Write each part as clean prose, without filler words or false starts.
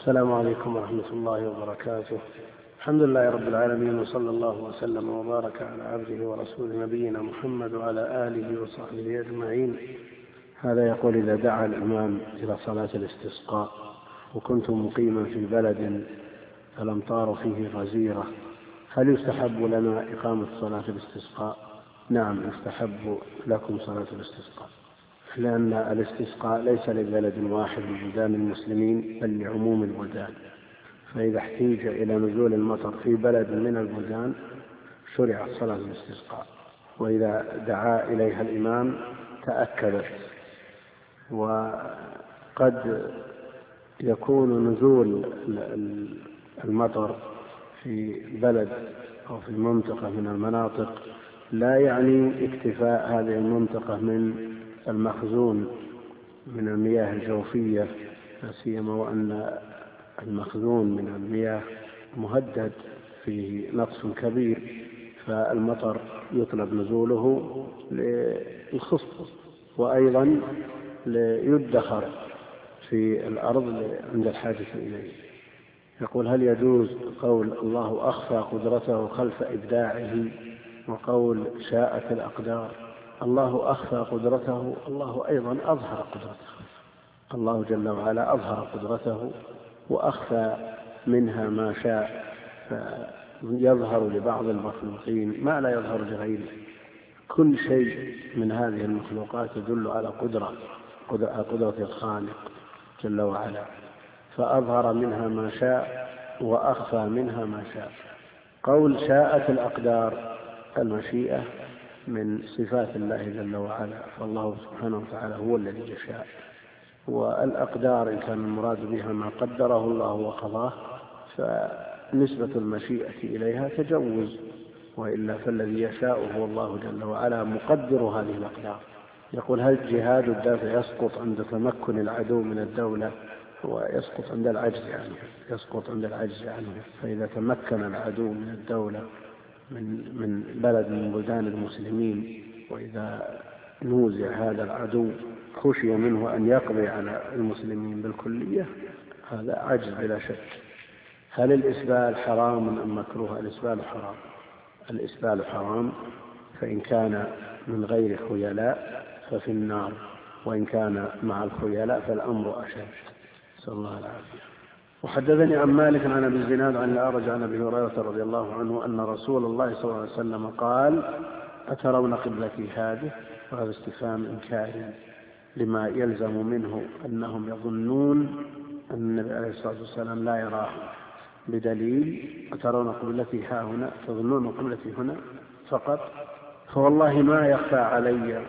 السلام عليكم ورحمة الله وبركاته. الحمد لله رب العالمين، وصلى الله وسلم وبارك على عبده ورسوله نبينا محمد وعلى آله وصحبه أجمعين. هذا يقول: إذا دعا الإمام إلى صلاة الاستسقاء وكنت مقيما في بلد الأمطار فيه غزيرة، هل يستحب لنا إقامة صلاة الاستسقاء؟ نعم، يستحب لكم صلاة الاستسقاء، لأن الاستسقاء ليس لبلد واحد من بلدان المسلمين بل لعموم البلدان، فإذا احتيج إلى نزول المطر في بلد من البلدان شرعت صلاة الاستسقاء، وإذا دعا إليها الإمام تأكدت. وقد يكون نزول المطر في بلد أو في منطقة من المناطق لا يعني اكتفاء هذه المنطقة من المخزون من المياه الجوفية، لا سيما وأن المخزون من المياه مهدد فيه نقص كبير، فالمطر يطلب نزوله للخصب وأيضا ليدخر في الأرض عند الحاجة إليه. يقول: هل يجوز قول الله أخفى قدرته خلف إبداعه وقول شاءت الأقدار؟ الله أخفى قدرته، الله أيضا أظهر قدرته. الله جل وعلا أظهر قدرته وأخفى منها ما شاء، فيظهر لبعض المخلوقين ما لا يظهر لغيره. كل شيء من هذه المخلوقات يدل على قدرة الخالق جل وعلا، فأظهر منها ما شاء وأخفى منها ما شاء. قول شاءت الأقدار، المشيئة من صفات الله جل وعلا، فالله سبحانه وتعالى هو الذي يشاء، والأقدار إن كان المراد بها ما قدره الله وقضاه فنسبة المشيئة إليها تجوز، وإلا فالذي يشاء هو الله جل وعلا مقدر هذه الأقدار. يقول: هل جهاد الدافع يسقط عند تمكن العدو من الدولة؟ ويسقط عند العجز عنه، فإذا تمكن العدو من الدولة من بلد من بلدان المسلمين، وإذا نوزع هذا العدو خشي منه أن يقضي على المسلمين بالكلية، هذا عجز بلا شك. هل الإسبال حرام أم مكروه؟ الإسبال حرام، فإن كان من غير خيلاء ففي النار، وإن كان مع الخيلاء فالأمر أشد، نسأل الله العافية. وحدثني عن مالك عن أبي الزناد عن الأعرج عن أبي هريرة رضي الله عنه أن رسول الله صلى الله عليه وسلم قال: أترون قبلتي هذه؟ وهذا استفهام إنكار لما يلزم منه أنهم يظنون أن النبي عليه الصلاة والسلام لا يراهم، بدليل: أترون قبلتي ها هنا؟ تظنون قبلتي هنا فقط؟ فوالله ما يخفى علي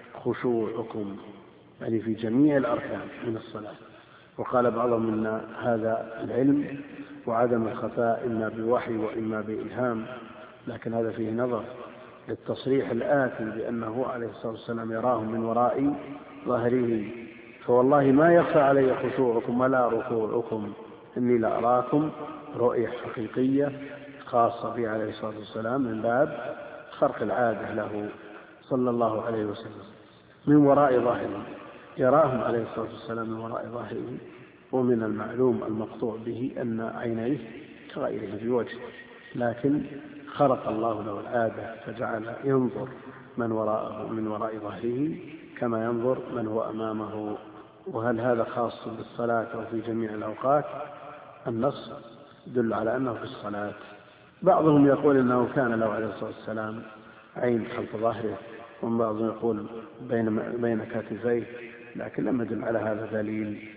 خشوعكم، يعني في جميع الأركان من الصلاة. وقال بعضهم إن هذا العلم وعدم الخفاء إما بوحي وإما بإلهام، لكن هذا فيه نظر للتصريح الآتي بأنه عليه الصلاة والسلام يراهم من وراء ظهره. فوالله ما يخفى علي خشوعكم ولا ركوعكم، إني لأراكم رؤية حقيقية خاصة به عليه الصلاة والسلام من باب خرق العادة له صلى الله عليه وسلم من وراء ظهره، يراهم عليه الصلاة والسلام من وراء ظهره. ومن المعلوم المقطوع به أن عينيه كغيره في وجهه، لكن خرق الله له العادة فجعل ينظر من وراءه من وراء ظهره كما ينظر من هو أمامه. وهل هذا خاص بالصلاة أو في جميع الأوقات؟ النص يدل على أنه في الصلاة. بعضهم يقول إنه كان له عليه الصلاة والسلام عين خلف ظهره، وبعضهم يقول بين كتفيه، لكن لم يدل على هذا دليل.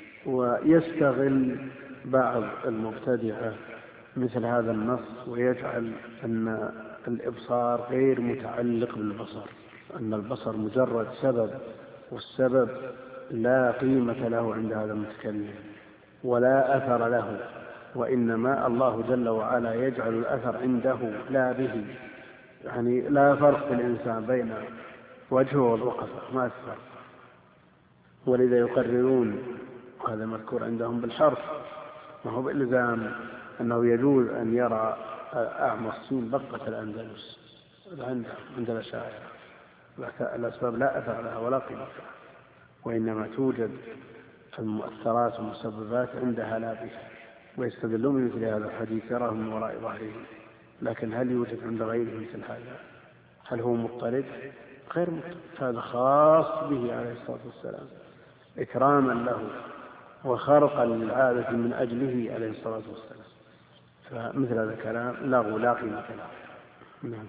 ويستغل بعض المبتدعة مثل هذا النص ويجعل أن الإبصار غير متعلق بالبصر، أن البصر مجرد سبب، والسبب لا قيمة له عند هذا المتكلم ولا أثر له، وإنما الله جل وعلا يجعل الأثر عنده لا به. يعني لا فرق في الإنسان بين وجهه والرقبة، ما أثر. ولذا يقررون، هذا مذكور عندهم بالحرف، ما هو بالإلزام، أنه يجوز أن يرى أعمى الصين بقة الأندلس عند الأشاعرة، الأسباب لا أثر لها ولا قيمة، وإنما توجد المؤثرات والمسببات عندها لا بها. ويستدلون بمثل هذا الحديث يراهم من وراء ظهرهم. لكن هل يوجد عند غيره مثل هذا؟ هل هو مضطرد؟ غير مضطرد، هذا خاص به عليه الصلاة والسلام إكراما له وخرقا للعادة من أجله عليه الصلاة والسلام. فمثل هذا الكلام لغو لا قيمة له. نعم.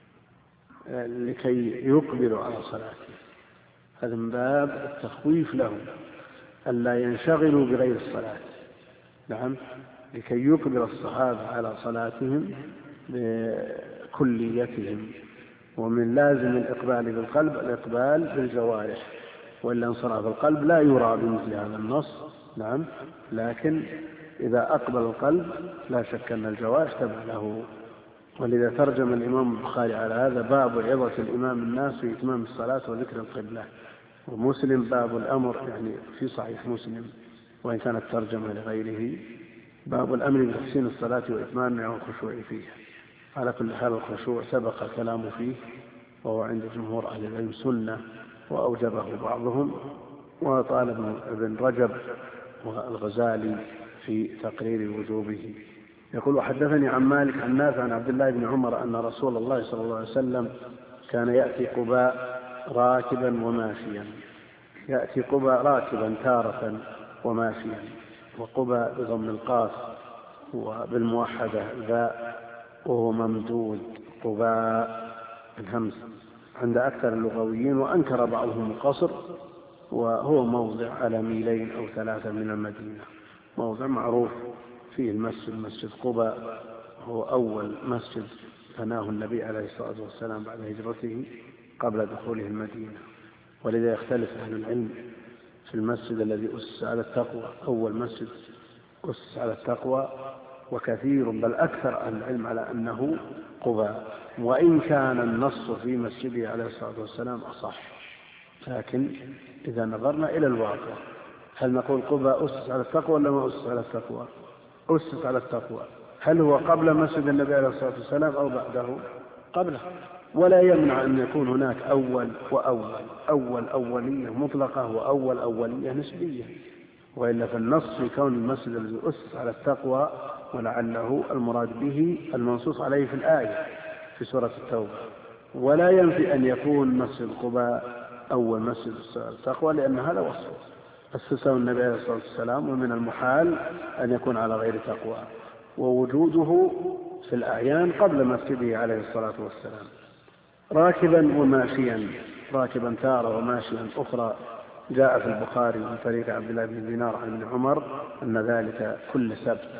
لكي يقبلوا على صلاته، هذا من باب التخويف لهم ألا ينشغلوا بغير الصلاة. نعم، لكي يقبل الصحابة على صلاتهم بكليتهم. ومن لازم الإقبال بالقلب الإقبال بالجوارح، وإلا انصراف القلب لا يرى بمثل هذا النص. نعم، لكن إذا أقبل القلب لا شك أن الجوارح تبع له. ولذا ترجم الإمام البخاري على هذا باب عظة الإمام الناس في إتمام الصلاة وذكر القبلة. ومسلم باب الأمر، يعني في صحيح مسلم وإن كانت ترجمة لغيره، باب الأمر بتحسين الصلاة وإتمامها والخشوع فيها. على كل حال الخشوع سبق كلامه فيه، وهو عند جمهور أهل العلم سنة وأوجبه بعضهم، وطالب ابن رجب والغزالي في تقرير وجوبه. يقول: وحدثني عن مالك عن نافع عن عبد الله بن عمر أن رسول الله صلى الله عليه وسلم كان يأتي قباء راكبا وماشيا. يأتي قباء راكبا تارة وماشيا، وقباء بضم القاف وبالموحدة ذا، وهو ممدود قباء الهمز عند أكثر اللغويين، وأنكر بعضهم القصر، وهو موضع على 2 أو 3 من المدينة، موضع معروف فيه المسجد، مسجد قباء، هو أول مسجد بناه النبي عليه الصلاة والسلام بعد هجرته قبل دخوله المدينة. ولذا يختلف أهل العلم في المسجد الذي أسس على التقوى، أول مسجد أسس على التقوى، وكثير بل أكثر أهل العلم على أنه قباء، وإن كان النص في مسجده عليه الصلاة والسلام أصح. لكن إذا نظرنا إلى الواقع، هل نقول قباء أسس على التقوى ولا ما أسس على التقوى؟ أسس على التقوى. هل هو قبل مسجد النبي عليه الصلاة والسلام أو بعده؟ قبله. ولا يمنع أن يكون هناك أول أولية مطلقة وأول أولية نسبية، وإلا فالنص في كون المسجد الذي أسس على التقوى، ولعله المراد به المنصوص عليه في الآية في سورة التوبة. ولا ينفي أن يكون مسجد قباء أول مسجد التقوى، لأن هذا وصف أسسه النبي عليه الصلاة والسلام، ومن المحال أن يكون على غير تقوى، ووجوده في الأعيان قبل مسجده عليه الصلاة والسلام. راكبا وماشيا، راكبا تارة وماشيا أخرى. جاء في البخاري من طريق عبد الله بن دينار عن ابن عمر أن ذلك كل سبت،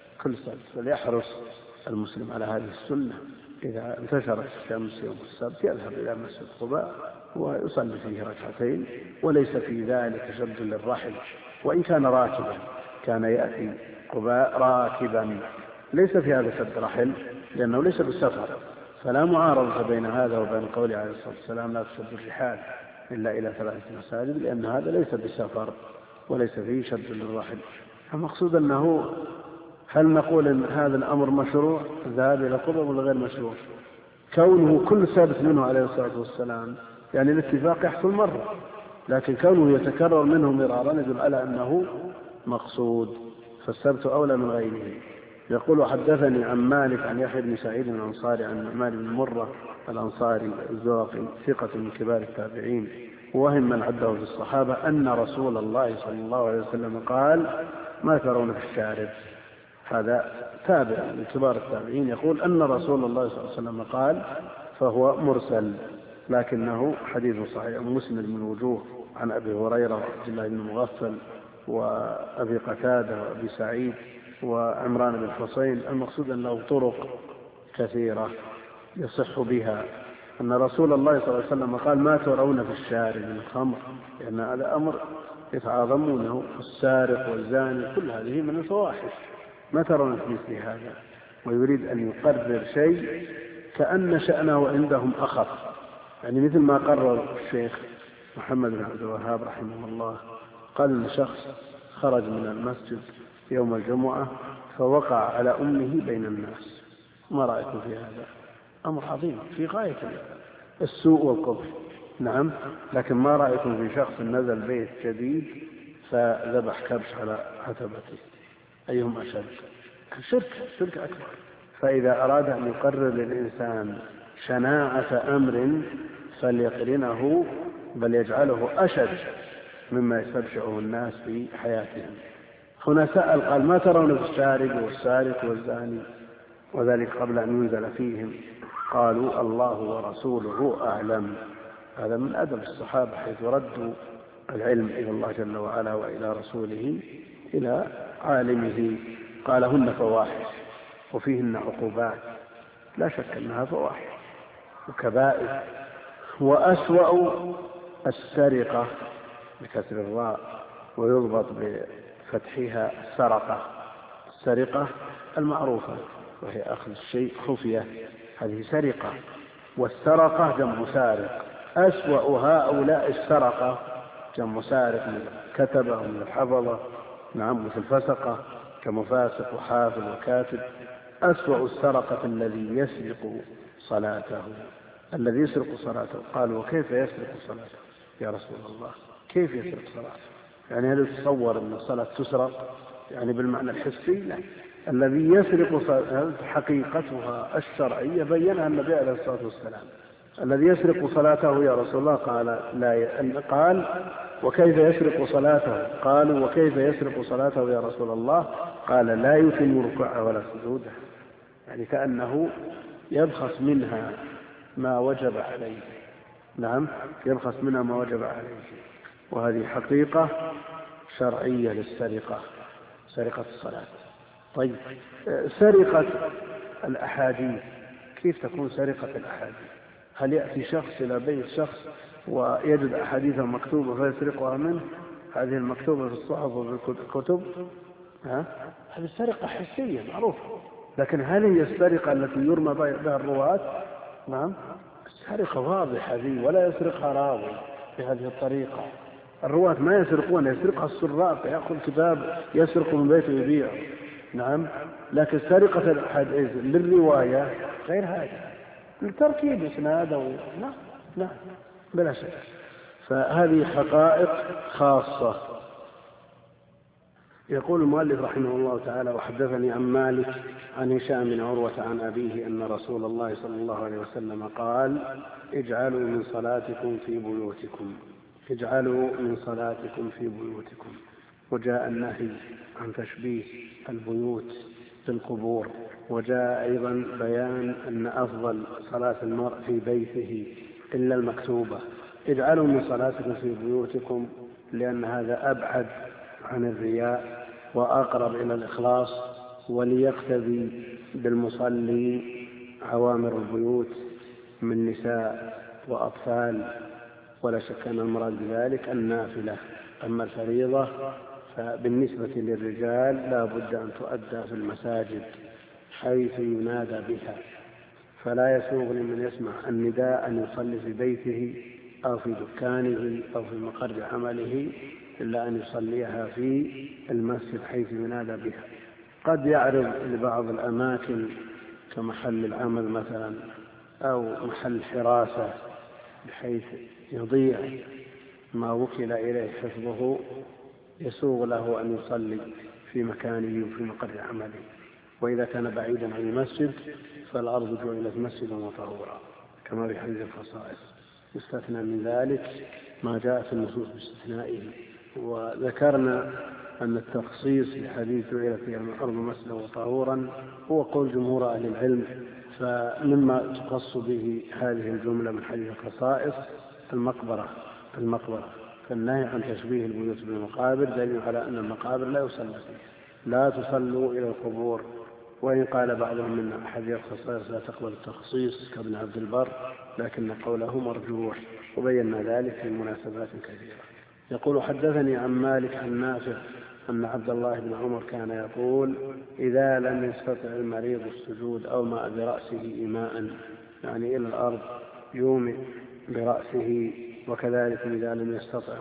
فليحرص المسلم على هذه السنة. إذا انتشرت الشمس يوم السبت يذهب إلى مسجد قباء ويصلي فيه 2 وليس في ذلك شد للرحل، وإن كان راكبا، كان يأتي قباء راكبا، ليس في هذا شد رحل لأنه ليس بالسفر، فلا معارضة بين هذا وبين قوله عليه الصلاة والسلام لا تشد الرحال إلا إلى 3 مساجد، لأن هذا ليس بالسفر وليس فيه شد للرحل. المقصود أنه هل نقول أن هذا الأمر مشروع الذهاب إلى قباء ولا غير مشروع؟ كونه كل ثابت منه عليه الصلاة والسلام يعني الاتفاق يحصل مرة، لكن كونه يتكرر منه مرارا يدل على أنه مقصود، فالسبت أولى من غيره. يقول: حدثني عن مالك عن يحيى بن سعيد الأنصاري عن نعمان بن مرة الأنصاري الزرقي ثقة من كبار التابعين، وهم من عده في الصحابة، أن رسول الله صلى الله عليه وسلم قال: ما ترون في الشارب؟ هذا تابع من كبار التابعين يقول أن رسول الله صلى الله عليه وسلم قال، فهو مرسل، لكنه حديث صحيح مسند من وجوه، عن أبي هريرة وعبد الله بن مغفل وأبي قتادة وأبي سعيد وعمران بن حسين. المقصود أنه طرق كثيرة يصح بها أن رسول الله صلى الله عليه وسلم قال: ما ترون في الشارب من الخمر، لأن هذا أمر يتعاظمونه، السارق والزاني كل هذه من الفواحش، ما ترون في مثل هذا، ويريد أن يقرر شيء كأن شأنه عندهم أخف، يعني مثل ما قرر الشيخ محمد بن عبد الوهاب رحمه الله، قال إن شخص خرج من المسجد يوم الجمعة فوقع على أمه بين الناس. ما رأيكم في هذا؟ أمر عظيم في غاية السوء والقبح. نعم، لكن ما رأيكم في شخص نزل بيت جديد فذبح كبش على عتبته؟ أيهم أشد؟ الشرك أكبر. فإذا أراد أن يقرر للإنسان شناعة أمر فليقرنه بل يجعله أشد مما يستبشعه الناس في حياتهم. هنا سأل قال: ما ترون في الشارب والسارق والزاني؟ وذلك قبل أن ينزل فيهم. قالوا: الله ورسوله أعلم. هذا من أدب الصحابة حيث ردوا العلم إلى الله جل وعلا وإلى رسوله إلى عالمه. قال: هن فواحش وفيهن عقوبات، لا شك أنها فواحش وكبائر. وأسوأ السرقة بكسر الراء ويضبط بفتحها السرقة المعروفة، وهي أخذ الشيء خفية، هذه سرقة. والسرقة جمع سارق. أسوأ هؤلاء السرقة جمع سارق، من الكتبة ومن الحفظة، نعم، مثل الفسقة كمفاسق وحافظ وكاتب. أسوأ السرقة الذي يسرق صلاته. قالوا: وكيف يسرق صلاته يا رسول الله؟ كيف يسرق صلاته؟ يعني هل يتصور أن الصلاة تسرق يعني بالمعنى الحسي؟ لا. الذي يسرق حقيقتها الشرعية بينها النبي عليه الصلاة والسلام. الذي يسرق صلاته يا رسول الله قال: وكيف يسرق صلاته؟ قالوا: وكيف يسرق صلاته يا رسول الله؟ قال: لا يتم ركوعه ولا سجوده. يعني كأنه يبخس منها ما وجب عليه. نعم، يبخس منها ما وجب عليه. وهذه حقيقة شرعية للسرقة، سرقة الصلاة. طيب، سرقة الأحاديث، كيف تكون سرقة الأحاديث؟ هل يأتي شخص إلى بيت شخص ويجد أحاديثا مكتوبة فيسرقها منه؟ هذه المكتوبة في الصحف وفي الكتب، هذه سرقة حسية معروفة. لكن هل هي السرقة التي يرمى بها الرواة؟ نعم، السرقة واضحة هذه، ولا يسرقها راوي بهذه الطريقة. الرواة ما يسرقون، يسرقها السراق، يأخذ كتاب يسرق من بيته يبيعه. نعم، لكن سرقة الحديث للرواية غير هذا، لتركيب إسناد. نعم بلا شك. فهذه حقائق خاصة. يقول المؤلف رحمه الله تعالى: وحدثني عن مالك عن هشام بن عروة عن أبيه أن رسول الله صلى الله عليه وسلم قال: اجعلوا من صلاتكم في بيوتكم. وجاء النهي عن تشبيه البيوت بالقبور. وجاء أيضا بيان أن أفضل صلاة المرء في بيته إلا المكتوبة. اجعلوا من صلاتكم في بيوتكم، لأن هذا أبعد عن الرياء وأقرب إلى الإخلاص، وليقتدي بالمصلي عوامر البيوت من نساء وأطفال. ولا شك أن المراد بذلك النافلة. أما الفريضة فبالنسبة للرجال لا بد أن تؤدى في المساجد حيث ينادى بها، فلا يسوغ لمن يسمع النداء أن يصلي في بيته أو في دكانه أو في مقر عمله، إلا أن يصليها في المسجد حيث ينادى بها. قد يعرض لبعض الأماكن كمحل العمل مثلا أو محل حراسة بحيث يضيع ما وكل إليه حفظه، يسوغ له أن يصلي في مكانه وفي مقر عمله. وإذا كان بعيدا عن المسجد فالأرض جعلت مسجدا وطهورا، كما في حديث الخصائص. يستثنى من ذلك ما جاء في النصوص باستثنائه. وذكرنا أن التخصيص بحديث جعلت فيها الأرض مسجدا وطهورا هو قول جمهور أهل العلم. فمما تخص به هذه الجملة من حديث الخصائص المقبرة، فالنهي عن تشبيه البيوت بالمقابر دليل على أن المقابر لا يصلى فيها. لا تصلوا إلى القبور. وإن قال بعضهم من أحاديث الخصائص لا تقبل التخصيص كابن عبد البر، لكن قوله مرجوح، وبينا ذلك في مناسبات كثيرة. يقول: حدثني عن مالك عن نافع أن عبد الله بن عمر كان يقول: إذا لم يستطع المريض السجود أومأ برأسه إيماء، يعني إلى الأرض، يومئ برأسه. وكذلك إذا لم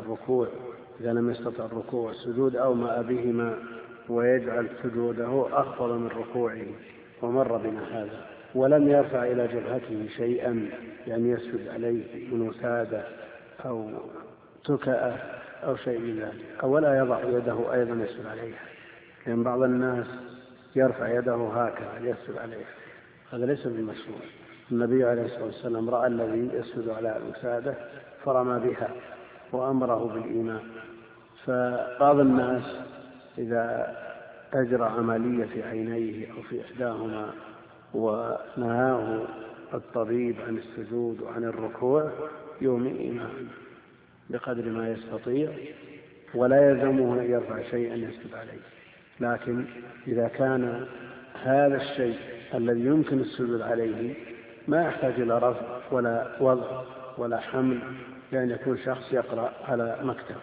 يستطع الركوع والسجود أومأ بهما، ويجعل سجوده أخفض من ركوعه. ومر بنا هذا. ولم يرفع إلى جبهته شيئا، يعني يسجد عليه من وسادة أو تكأة أو شيء من ذلك، ولا يضع يده أيضا يسجد عليها. لأن بعض الناس يرفع يده هكذا يسجد عليه، هذا ليس بالمشروع. النبي عليه الصلاة والسلام رأى الذي يسجد على الوسادة فرمى بها وأمره بالإيمان. فبعض الناس إذا أجرى عملية في عينيه أو في إحداهما ونهاه الطبيب عن السجود وعن الركوع يومئ إيمان بقدر ما يستطيع، ولا يلزمه أن يرفع شيئا يسجد عليه. لكن إذا كان هذا الشيء الذي يمكن السجود عليه ما يحتاج إلى رفع ولا وضع ولا حمل، لأن يكون شخص يقرأ على مكتب،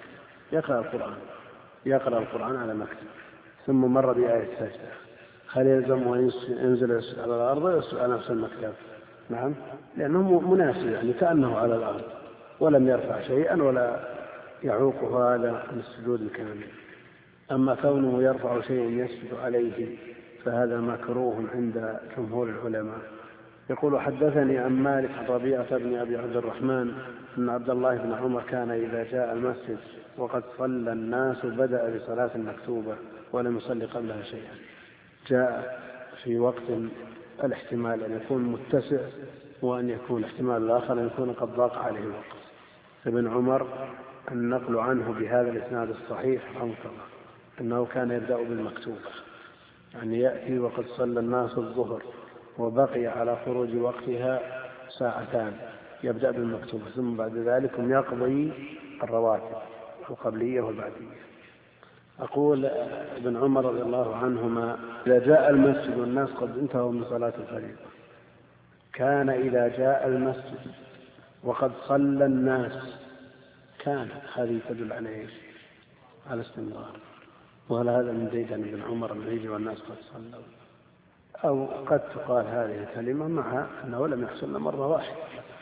يقرأ القرآن على مكتب ثم مر بآية سجدة، هل يلزمه أن ينزل على الأرض ويسجد على نفس المكتب؟ نعم، لأنه مناسب، يعني كأنه على الأرض ولم يرفع شيئا ولا يعوق هذا عن السجود الكامل. أما كونه يرفع شيئا يسجد عليه فهذا مكروه عند جمهور العلماء. يقول حدثني عن مالك عن ربيعة بن أبي عبد الرحمن أن عبد الله بن عمر كان إذا جاء المسجد وقد صلى الناس بدأ بصلاة مكتوبة ولم يصلي قبلها شيئا. جاء في وقت الاحتمال أن يكون متسع، وأن يكون احتمال الآخر أن يكون قد ضاق عليه الوقت. ابن عمر النقل عنه بهذا الإسناد الصحيح أنكر أنه كان يبدأ بالمكتوبة، يعني يأتي وقد صلى الناس الظهر وبقي على خروج وقتها ساعتان، يبدأ بالمكتوبة ثم بعد ذلك يقضي الرواتب القبلية والبعدية. أقول ابن عمر رضي الله عنهما إذا جاء المسجد والناس قد انتهوا من صلاة الفريضة، كان إذا جاء المسجد وقد صلى الناس كان، هذه تدل على ايش؟ على استمرار. وهل هذا من ديدن ابن عمر أن يجي والناس قد صلوا؟ أو قد تقال هذه الكلمة مع أنه لم يحصل مرة واحدة.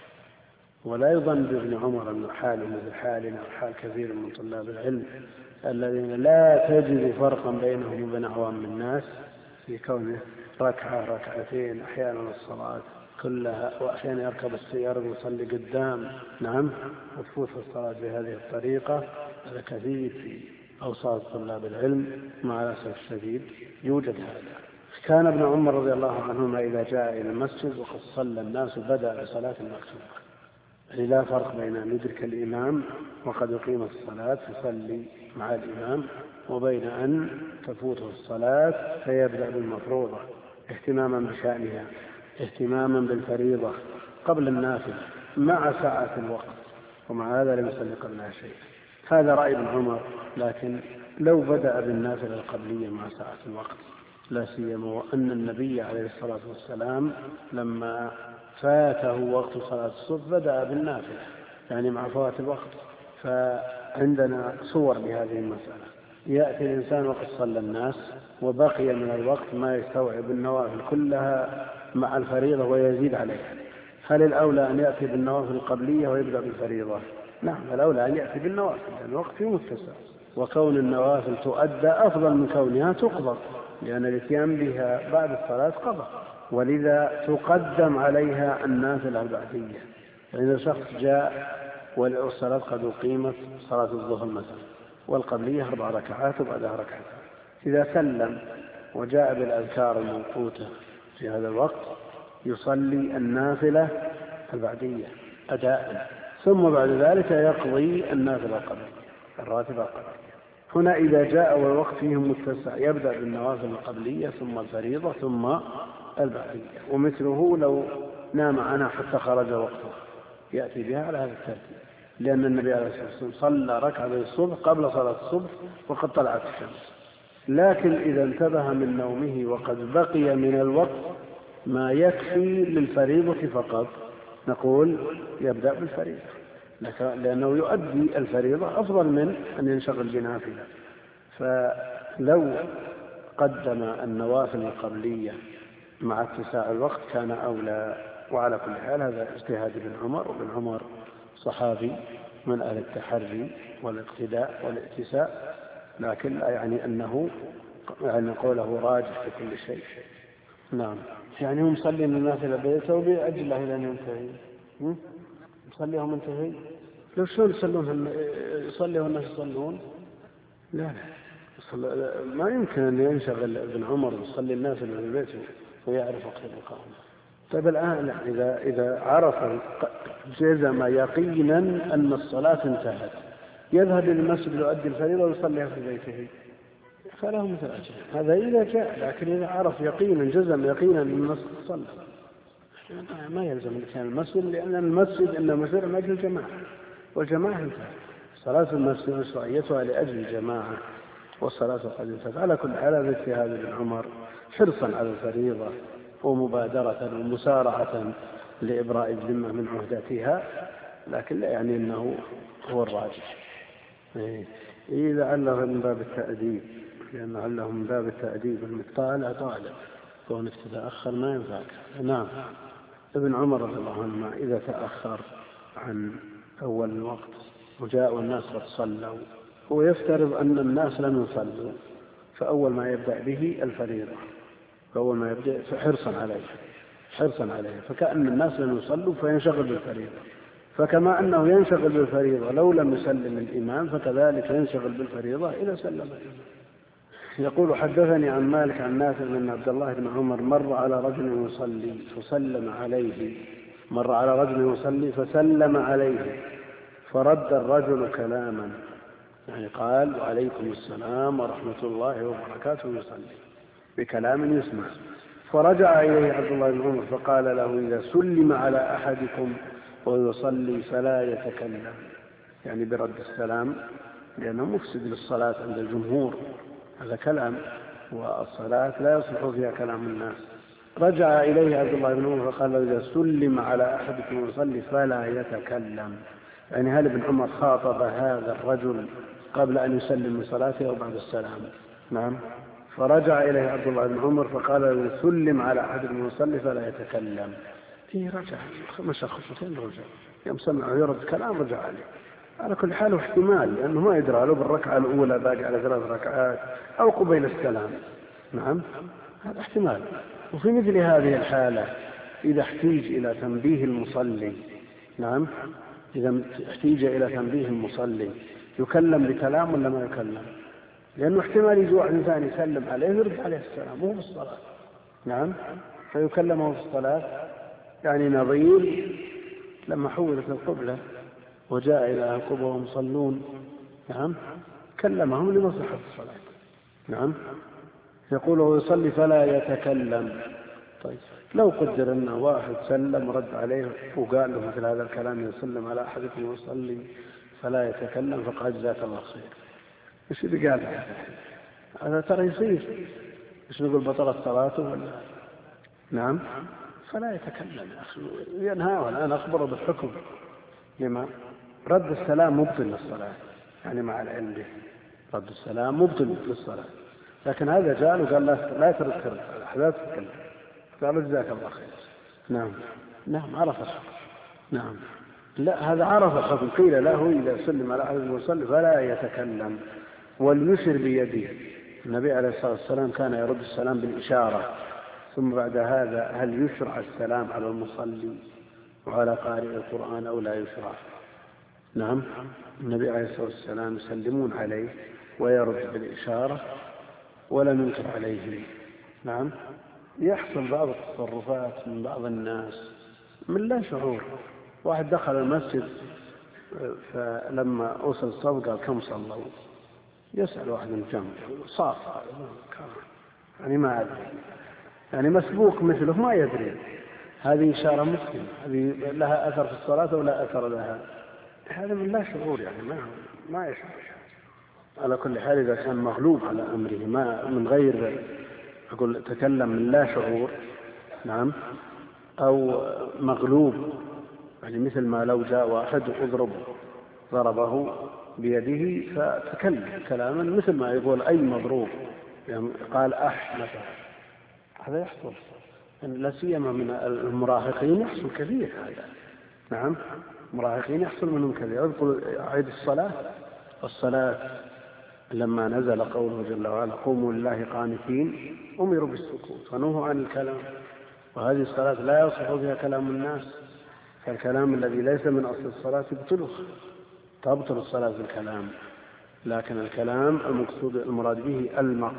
ولا يظن بابن عمر أن حاله مثل حالنا وحال كثير من طلاب العلم الذين لا تجد فرقا بينهم وبين عوام الناس في كونه ركعة ركعتين أحيانا الصلاة كلها، وأحيانا يركب السيارة ويصلي قدام، نعم، وتفوت الصلاة بهذه الطريقة. هذا كثير في أوساط طلاب العلم مع الأسف الشديد يوجد هذا. كان ابن عمر رضي الله عنهما إذا جاء إلى المسجد وقد صلى الناس بدأ بصلاة المكتوبة، يعني لا فرق بين أن يدرك الإمام وقد أقيمت الصلاة يصلي مع الإمام، وبين أن تفوته الصلاة فيبدأ بالمفروضة اهتماما بشأنها، اهتماما بالفريضة قبل النافلة مع ساعة الوقت، ومع هذا لم يصلي قبلها شيء. هذا رأي ابن عمر. لكن لو بدأ بالنافلة القبلية مع ساعة الوقت، لا سيما وأن النبي عليه الصلاة والسلام لما فاته وقت صلاة الصبح بدأ بالنافلة، يعني مع فوات الوقت. فعندنا صور لهذه المسألة. يأتي الإنسان وقد صلى الناس وبقي من الوقت ما يستوعب النوافل كلها مع الفريضة ويزيد عليها، هل الأولى أن يأتي بالنوافل القبلية ويبدأ بالفريضة؟ نعم، الأولى أن يأتي بالنوافل لأن الوقت فيه متسع، وكون النوافل تؤدى أفضل من كونها تقضى، لأن الاتيان بها بعد الصلاة قضى، ولذا تقدم عليها النافلة البعدية. فإذا شخص جاء والصلاة قد أقيمت صلاة الظهر مثلا والقبلية 4 ركعات وبعدها ركعتين، إذا سلم وجاء بالأذكار الموقوتة في هذا الوقت يصلي النافلة البعدية أداء، ثم بعد ذلك يقضي النافلة القبلية الراتبة القبلية. هنا إذا جاء والوقت فيه متسع يبدأ بالنوافل القبلية ثم الفريضة ثم البعدية. ومثله لو نام عنها حتى خرج وقته يأتي بها على هذا الترتيب، لأن النبي عليه الصلاة والسلام صلى ركعتي الصبح قبل صلاة الصبح وقد طلعت الشمس. لكن إذا انتبه من نومه وقد بقي من الوقت ما يكفي للفريضة فقط، نقول يبدأ بالفريضة، لأنه يؤدي الفريضة أفضل من أن ينشغل بنافلة. فلو قدم النوافل القبلية مع اتساع الوقت كان أولى. وعلى كل حال هذا اجتهاد ابن عمر، وابن عمر صحابي من أهل التحري والاقتداء والاتساء، لكن لا يعني أنه يعني قوله راجح في كل شيء. نعم، يعني هم مصلين النافلة بيته وبأجله إلى أن ينتهي، يصليهم انتهي. لو شلون يصلون الناس يصلون؟ لا ما يمكن أن ينشغل ابن عمر ويصلي الناس اللي في البيت ويعرف وقت الإقامة. طيب الآن إذا عرف جزم يقينا أن الصلاة انتهت يذهب إلى المسجد يؤدي الفريضة ويصليها في بيته فله مثل أجر. هذا إذا جاء، لكن إذا عرف يقينا جزم يقينا أن المسجد صلى ما يلزم الإنسان المسجد، لأن المسجد إنما شرع من أجل الجماعة والجماعة انتهت. صلاة المسجد مشروعيتها لأجل الجماعة والصلاة قد انتهت. على كل حال هذا اجتهاد ابن عمر حرصا على الفريضة ومبادرة ومسارعة لإبراء الذمة من عهدتها، لكن لا يعني أنه هو الراجح. إذا عله من باب التأديب، لأن عله من باب التأديب المطالع طالب كونك تتأخر ما ينفعك. نعم. ابن عمر رضي الله عنه إذا تأخر عن أول الوقت وجاء الناس قد صلوا، هو يفترض أن الناس لم يصلوا، فأول ما يبدأ به الفريضة، فأول ما يبدأ حرصا عليه، فكأن الناس لم يصلوا فينشغل بالفريضة. فكما أنه ينشغل بالفريضة لو لم يسلم الإمام، فكذلك ينشغل بالفريضة إذا سلم الإمام. يقول حدثني عن مالك عن نافع أن عبد الله بن عمر مر على رجل يصلي فسلم عليه فرد الرجل كلاما، يعني قال وعليكم السلام ورحمة الله وبركاته، يصلي بكلام يسمع. فرجع إليه عبد الله بن عمر فقال له إذا سلم على أحدكم ويصلي فلا يتكلم، يعني برد السلام، لأنه مفسد للصلاة عند الجمهور، هذا كلام، والصلاة لا يصلح فيها كلام الناس. رجع إليه عبد الله بن عمر فقال له إذا سلم على أحدكم ويصلي فلا يتكلم، يعني هل ابن عمر خاطب هذا الرجل قبل أن يسلم من صلاته أو بعد السلام؟ نعم. فرجع إليه عبد الله بن عمر فقال له إذا سلم على أحدكم ويصلي فلا يتكلم. فيه رجع مشى خطوتين رجع، يوم سمعه يرد كلام رجع عليه. على كل حال احتمال، لأنه ما يدرى له بالركعة الأولى باقي على 3 ركعات أو قبيل السلام. نعم، هذا احتمال. وفي مثل هذه الحالة إذا احتيج إلى تنبيه المصلي، نعم، إذا احتيج إلى تنبيه المصلي يكلم بكلام ولا ما يكلم؟ لأنه احتمال يجي واحد إنسان يسلم عليه ويرد عليه السلام وهو في الصلاة، نعم، فيكلمه في الصلاة، يعني نظير لما حولت القبلة وجاء إلى القبة وهم يصلون، نعم، كلمهم لمصلحة الصلاة، نعم. يقول ويصلي فلا يتكلم. طيب لو قدر أن واحد سلم ورد عليه وقال له مثل هذا الكلام يسلم على أحدكم ويصلي فلا يتكلم فقال جزاك الله خير، إيش اللي قال هذا؟ ترى يصير إيش نقول بطلت صلاته ولا؟ نعم، فلا يتكلم يا أخي، ينهى. الآن أخبره بالحكم لما رد السلام مبطل للصلاة، يعني مع العلم به رد السلام مبطل للصلاة، لكن هذا جاء وقال لا ترد لا تتكلم، قال جزاك الله خير. نعم، نعم، عرف الحكم. نعم، لا هذا عرف الحكم. قيل له إذا سلم على أحد المصلي فلا يتكلم وليشر بيده. النبي عليه الصلاة والسلام كان يرد السلام بالإشارة. ثم بعد هذا هل يشرع السلام على المصلي وعلى قارئ القرآن أو لا يشرع؟ نعم، النبي عليه الصلاة والسلام يسلمون عليه ويرد بالإشارة ولم ينكر عليه. نعم، يحصل بعض التصرفات من بعض الناس من لا شعور. واحد دخل المسجد فلما أوصل الصف قال كم صلوا؟ يسأل واحد من الجنب صاف، يعني ما أدري، يعني مسبوق مثله ما يدري. هذه إشارة مسلمة، هذه لها أثر في الصلاة ولا أثر لها؟ هذا من لا شعور، يعني ما يشعر. على كل حال إذا كان مغلوب على أمره ما من غير أقول تكلم من لا شعور، نعم، أو مغلوب، يعني مثل ما لو جاء واحد ضربه بيده فتكلم كلاما مثل ما يقول أي مضروب، يعني قال مثلا، هذا يحصل، يعني لا سيما من المراهقين يحصل كثير هذا. نعم، مراهقين يحصل منهم كثير. اذكر عيد الصلاة لما نزل قوله جل وعلا قوموا لله قانتين أمروا بالسكوت ونهوا عن الكلام، وهذه الصلاة لا يصح فيها كلام الناس، فالكلام الذي ليس من أصل الصلاة تبطل الصلاة بالكلام. لكن الكلام المراد به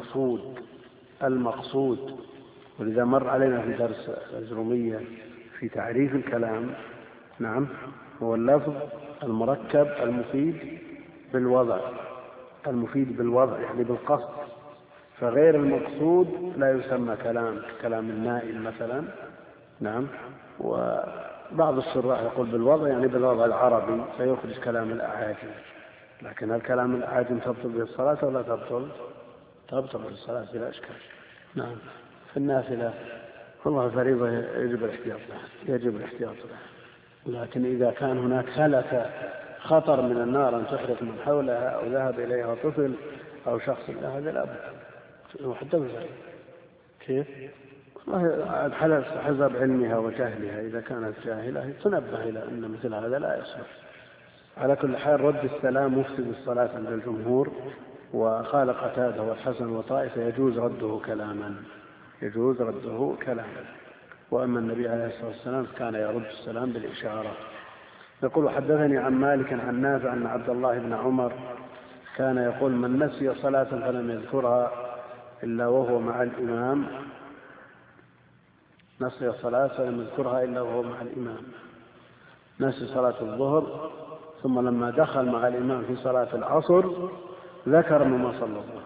المقصود. ولذا مر علينا في درس الأجرومية في تعريف الكلام، نعم، هو اللفظ المركب المفيد بالوضع يعني بالقصد، فغير المقصود لا يسمى كلام النائم مثلا، نعم. وبعض الشراح يقول بالوضع يعني بالوضع العربي فيخرج كلام الأعاجم. لكن هل كلام الأعاجم تبطل به الصلاة ولا تبطل به الصلاة بلا إشكال. نعم. في النافلة والله الفريضة يجب الاحتياط لها، لكن إذا كان هناك خطر من النار أن تحرق من حولها أو ذهب إليها طفل أو شخص، هذا لا بد حتى كيف والله حسب علمها وجهلها. إذا كانت جاهلة تنبه إلى أن مثل هذا لا يصلح. على كل حال رد السلام مفسد الصلاة عند الجمهور، وقال قتادة والحسن وطائفة يجوز رده كلاما. وأما النبي عليه الصلاة والسلام كان يرد السلام بالإشارة. يقول حدثني عن مالك عن نافع أن عبد الله بن عمر كان يقول من نسي صلاة فلم يذكرها إلا وهو مع الإمام، نسي صلاة الظهر ثم لما دخل مع الإمام في صلاة العصر ذكر ما صلى الظهر،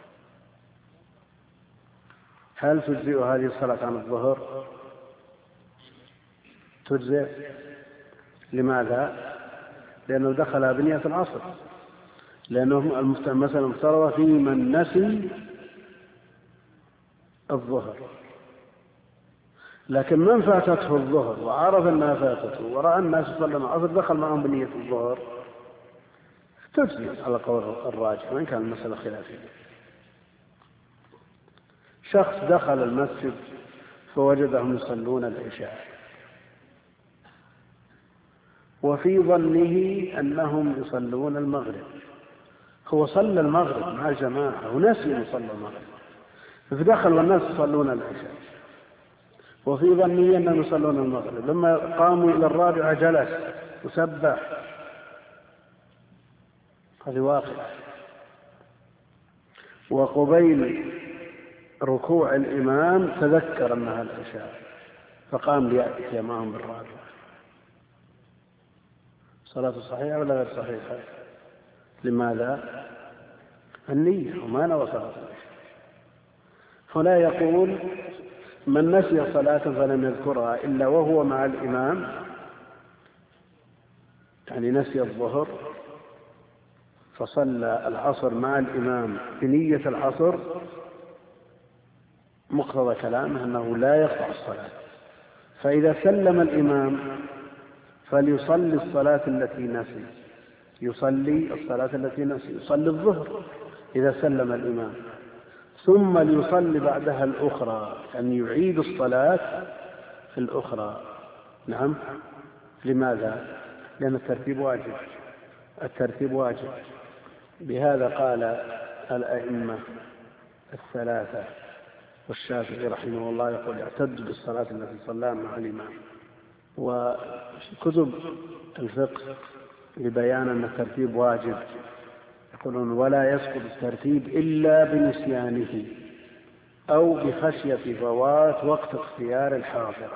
هل تجزئ هذه الصلاة عن الظهر؟ تجزئ. لماذا؟ لأنه دخل بنية العصر، لأنه المسألة مفترضة في من نسي الظهر. لكن من فاتته الظهر وعرف أنها فاتته ورأى الناس صلى العصر دخل معهم بنية الظهر، تجزئ على قول الراجح وإن كان المسألة خلافية. شخص دخل المسجد فوجدهم يصلون العشاء وفي ظنه أنهم يصلون المغرب، هو صلى المغرب مع الجماعة ونسي يصلي المغرب، فدخل والناس يصلون العشاء وفي ظنه أنهم يصلون المغرب. لما قاموا إلى الرابعة جلس وسبح، هذه واقع. وقبيل ركوع الإمام تذكر أنها العشاء فقام ليأتي معهم بالرابعة. صلاة صحيحة ولا غير صحيحة؟ لماذا؟ النية، وما نوى صلاة العشاء. هنا يقول من نسي صلاة فلم يذكرها إلا وهو مع الإمام، يعني نسي الظهر فصلى العصر مع الإمام بنية العصر، مقتضى كلامه أنه لا يقطع الصلاة. فإذا سلم الإمام فليصلي الصلاة التي نسي، يصلي الظهر إذا سلم الإمام، ثم ليصلي بعدها الأخرى، أن يعيد الصلاة في الأخرى. نعم. لماذا؟ لأن الترتيب واجب. بهذا قال الأئمة الثلاثة، والشافعي رحمه الله يقول يعتد بالصلاة التي صلاها مع الإمام. وكتب الفقه لبيان أن الترتيب واجب يقولون ولا يسقط الترتيب إلا بنسيانه أو بخشية فوات وقت اختيار الحاضرة،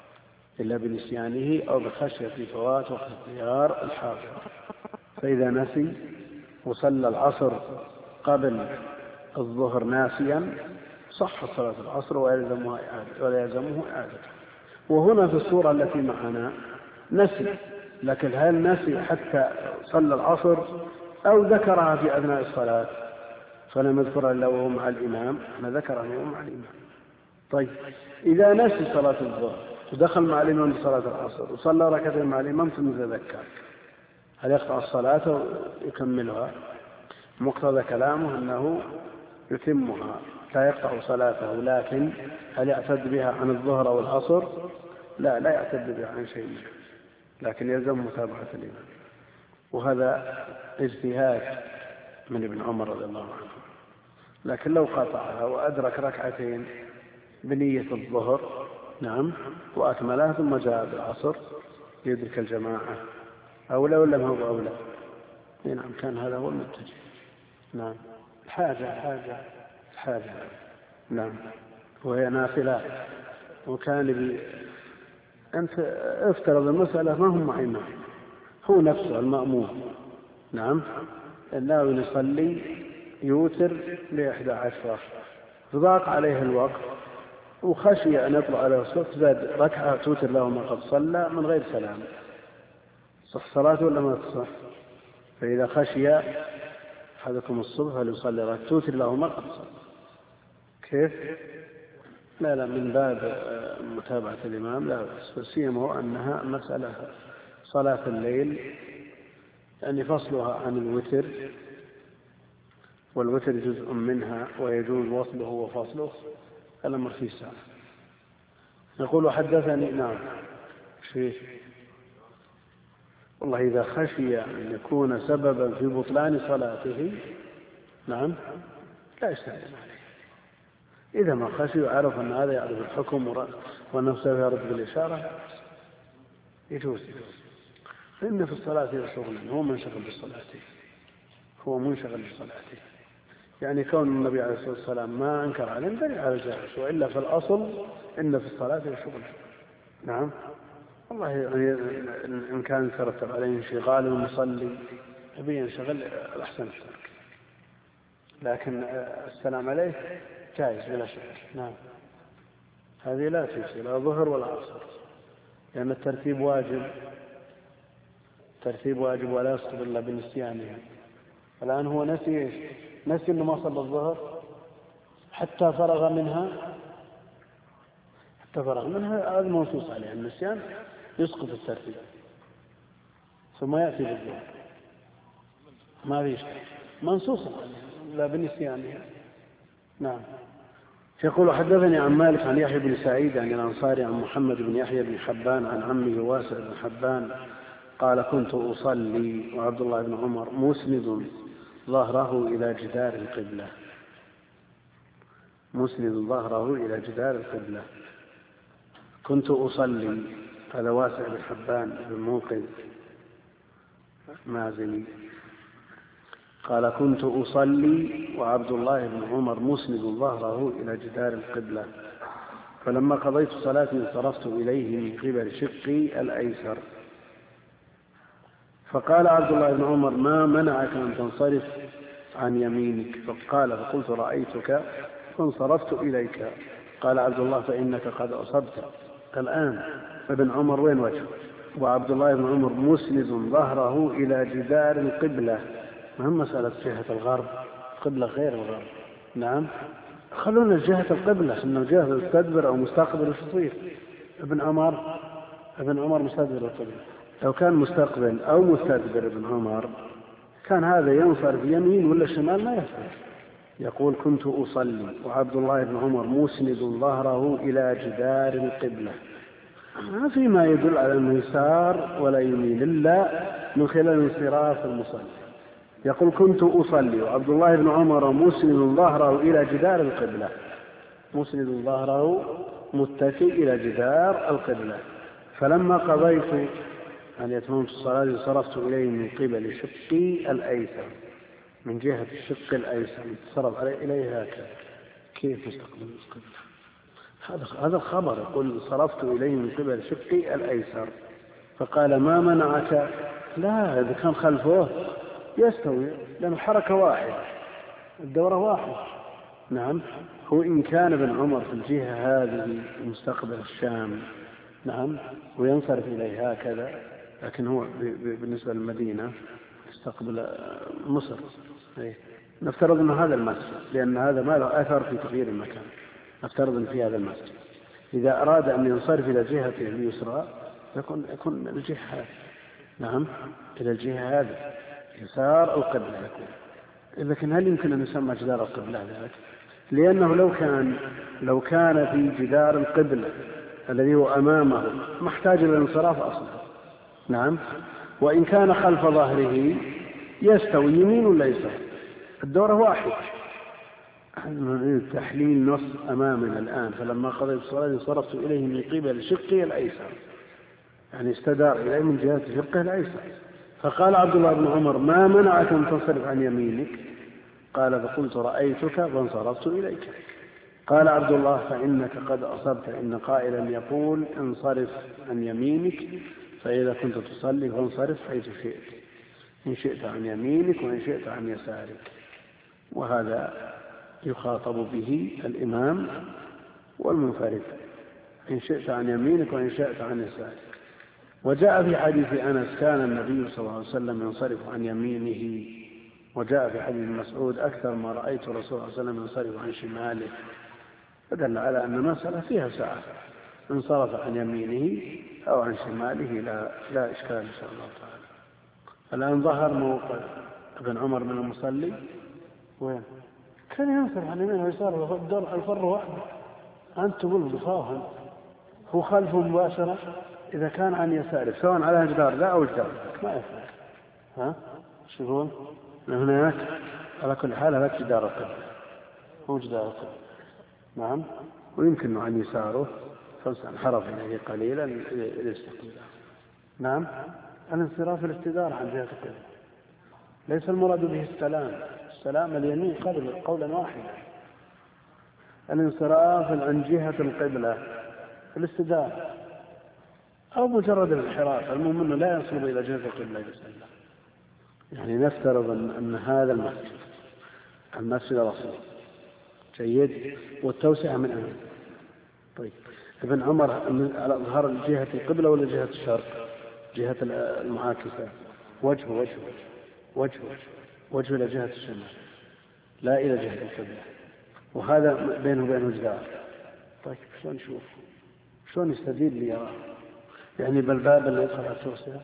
فإذا نسي وصلى العصر قبل الظهر ناسيا صح صلاة العصر ولا يلزمه إعادته. وهنا في الصورة التي معنا نسي، لكن هل نسي حتى صلى العصر أو ذكرها في أثناء الصلاة فلم يذكرها إلا وهو مع الإمام؟ أنا ذكرها وهو مع الإمام. طيب إذا نسي صلاة الظهر ودخل مع الإمام صلاة العصر وصلى ركعتين مع الإمام ثم تذكر، هل يقطع الصلاة ويكملها؟ مقتضى كلامه أنه يتمها، لا يقطع صلاته، لكن هل يعتد بها عن الظهر أو العصر؟ لا يعتد بها عن شيء، لكن يلزم متابعة الإمام. وهذا اجتهاد من ابن عمر رضي الله عنه. لكن لو قطعها وأدرك ركعتين بنية الظهر، نعم، وأكملها ثم جاء بالعصر يدرك الجماعة، أولى ولا ما هو أولى؟ نعم، كان هذا هو المتجه. نعم. الحاجة نعم، وهي نافلة. وكان أنت افترض المسألة ما هم معنا، هو نفسه المأموم نعم الناوي يصلي يوتر ل11، فضاق عليه الوقت وخشي أن يطلع عليه الصبح، زاد ركعة توتر له ما قد صلى من غير سلام، صح صلاته ولا ما تصح؟ فإذا خشي أحدكم الصبح فليصلي ركعة توتر له ما قد صلى. كيف؟ لا من باب متابعة الإمام لا بأس، سيما أنها مسألة صلاة الليل يعني فصلها عن الوتر، والوتر جزء منها ويجوز وصله وفصله، الأمر فيه ساعة. يقول حدثني نعم شيء والله إذا خشي أن يكون سببا في بطلان صلاته نعم لا يستعجل عليه. إذا ما خشي وعرف أن هذا يعرف الحكم وأنه سوف يرد بالإشارة يجوز. فإن في الصلاة شغلا، هو منشغل بصلاته، يعني كون النبي عليه الصلاة والسلام ما أنكر عليه دليل على الجواز، وإلا في الأصل إن في الصلاة شغلا. نعم والله يعني إن كان ترتب عليه انشغال المصلي يبي ينشغل الأحسن الترك، لكن السلام عليه جائز بلا شك. نعم هذه لا تجزي لا ظهر ولا عصر، لأن الترتيب واجب ولا يسقط إلا بنسيانه. الآن هو نسي إنه ما صلى الظهر حتى فرغ منها هذا منصوص عليه النسيان يسقط الترتيب، ثم يأتي بالظهر ما فيش منصوص عليه لا بنسيانه. نعم. يقول حدثني عن مالك عن يحيى بن سعيد عن الأنصاري عن محمد بن يحيى بن حبان عن عمه واسع بن حبان قال كنت أصلي وعبد الله بن عمر مسند ظهره إلى جدار القبلة. كنت أصلي، هذا واسع بن حبان بن موقن مازني قال كنت أصلي وعبد الله بن عمر مسند ظهره إلى جدار القبلة، فلما قضيت صلاتي انصرفت إليه من قبل شقي الأيسر، فقال عبد الله بن عمر ما منعك أن تنصرف عن يمينك؟ فقلت رأيتك فانصرفت إليك. قال عبد الله فإنك قد أصبت. الآن ابن عمر وين وجهه؟ وعبد الله بن عمر مسند ظهره إلى جدار القبلة، مهم مسألة جهة الغرب، قبلة غير الغرب. نعم خلونا جهة القبلة، إنه جهة مستدبر أو مستقبل وشطير. ابن عمر مستدبر القبلة، لو كان مستقبل أو مستدبر ابن عمر كان هذا ينصرف يمين ولا شمال ما يفرق. يقول كنت أصلي وعبد الله بن عمر مسند ظهره إلى جدار القبلة، ما في ما يدل على أنه يسار ولا يمين إلا من خلال انصراف المصلي. يقول كنت أصلي وعبد الله بن عمر مسند ظهره إلى جدار القبلة، مسند ظهره متكئ إلى جدار القبلة، فلما قضيت أن يتممت الصلاة انصرفت إليه من قبل شقي الأيسر، من جهة الشق الأيسر انصرف إليه هكذا. كيف يستقبل القبلة؟ هذا الخبر يقول انصرفت إليه من قبل شقي الأيسر. فقال ما منعك؟ لا إذا كان خلفه يستوي لأنه حركة واحدة الدورة واحدة. نعم هو إن كان ابن عمر في الجهة هذه مستقبل الشام نعم وينصرف إليه هكذا، لكن هو بالنسبة للمدينة يستقبل مصر. نفترض أن هذا المسجد، لأن هذا ما له أثر في تغيير المكان، نفترض أن في هذا المسجد إذا أراد أن ينصرف إلى جهته اليسرى يكون الجهة هذه نعم إلى الجهة هذه يسار القبلة يكون. لكن هل يمكن أن يسمى جدار القبلة ذلك؟ لأنه لو كان في جدار القبلة الذي هو أمامه محتاج إلى الانصراف أصلا نعم، وإن كان خلف ظهره يستوي يمين ولا يسار، الدورة واحدة. تحليل نص أمامنا الآن فلما قضيت الصلاة انصرفت إليه من قبل شقه الأيسر، يعني استدار إليه من جهة شقه الأيسر. فقال عبد الله بن عمر ما منعك أن تنصرف عن يمينك؟ قال فقلت رأيتك فانصرفت إليك. قال عبد الله فإنك قد أصبت، إن قائلا يقول انصرف عن يمينك، فإذا كنت تصلي فانصرف حيث شئت، إن شئت عن يمينك وإن شئت عن يسارك. وهذا يخاطب به الإمام والمنفرد، إن شئت عن يمينك وإن شئت عن يسارك. وجاء في حديث أنس كان النبي صلى الله عليه وسلم ينصرف عن يمينه، وجاء في حديث مسعود أكثر ما رأيت الرسول صلى الله عليه وسلم ينصرف عن شماله، فدل على أن المسألة فيها سعة، انصرف عن يمينه أو عن شماله لا إشكال إن شاء الله تعالى. الآن ظهر موقع ابن عمر من المصلي، وين كان ينصرف عن يمينه ويساره الفر واحدة، أنت تقول بخافا هو خلفه مباشرة. إذا كان عن يساره سواء على جدار لا أو جدار ما يفرق. ها شو يقول هناك؟ على كل حال هذا جدار القبلة، هو جدار القبلة. نعم. ويمكن عن يساره فانحرف إليه قليلا للاستقبال. نعم. الانصراف الاستدار عن جهة القبلة، ليس المراد به السلام اليمين قولا واحدا. الانصراف عن جهة القبلة الاستدار أو مجرد الانحراف، المهم أنه لا يصل إلى جهة القبلة يسلم. يعني نفترض أن هذا المسجد الأصلي جيد والتوسعة من أمام. طيب ابن عمر على ظهر جهة القبلة ولا جهة الشرق؟ جهة المعاكسة، وجهه إلى جهة الشمال لا إلى جهة القبلة، وهذا بينه وبينه جدار. طيب شلون نشوف؟ شلون يستدل لي يراه؟ يعني بالباب اللي يدخل على التوسعة،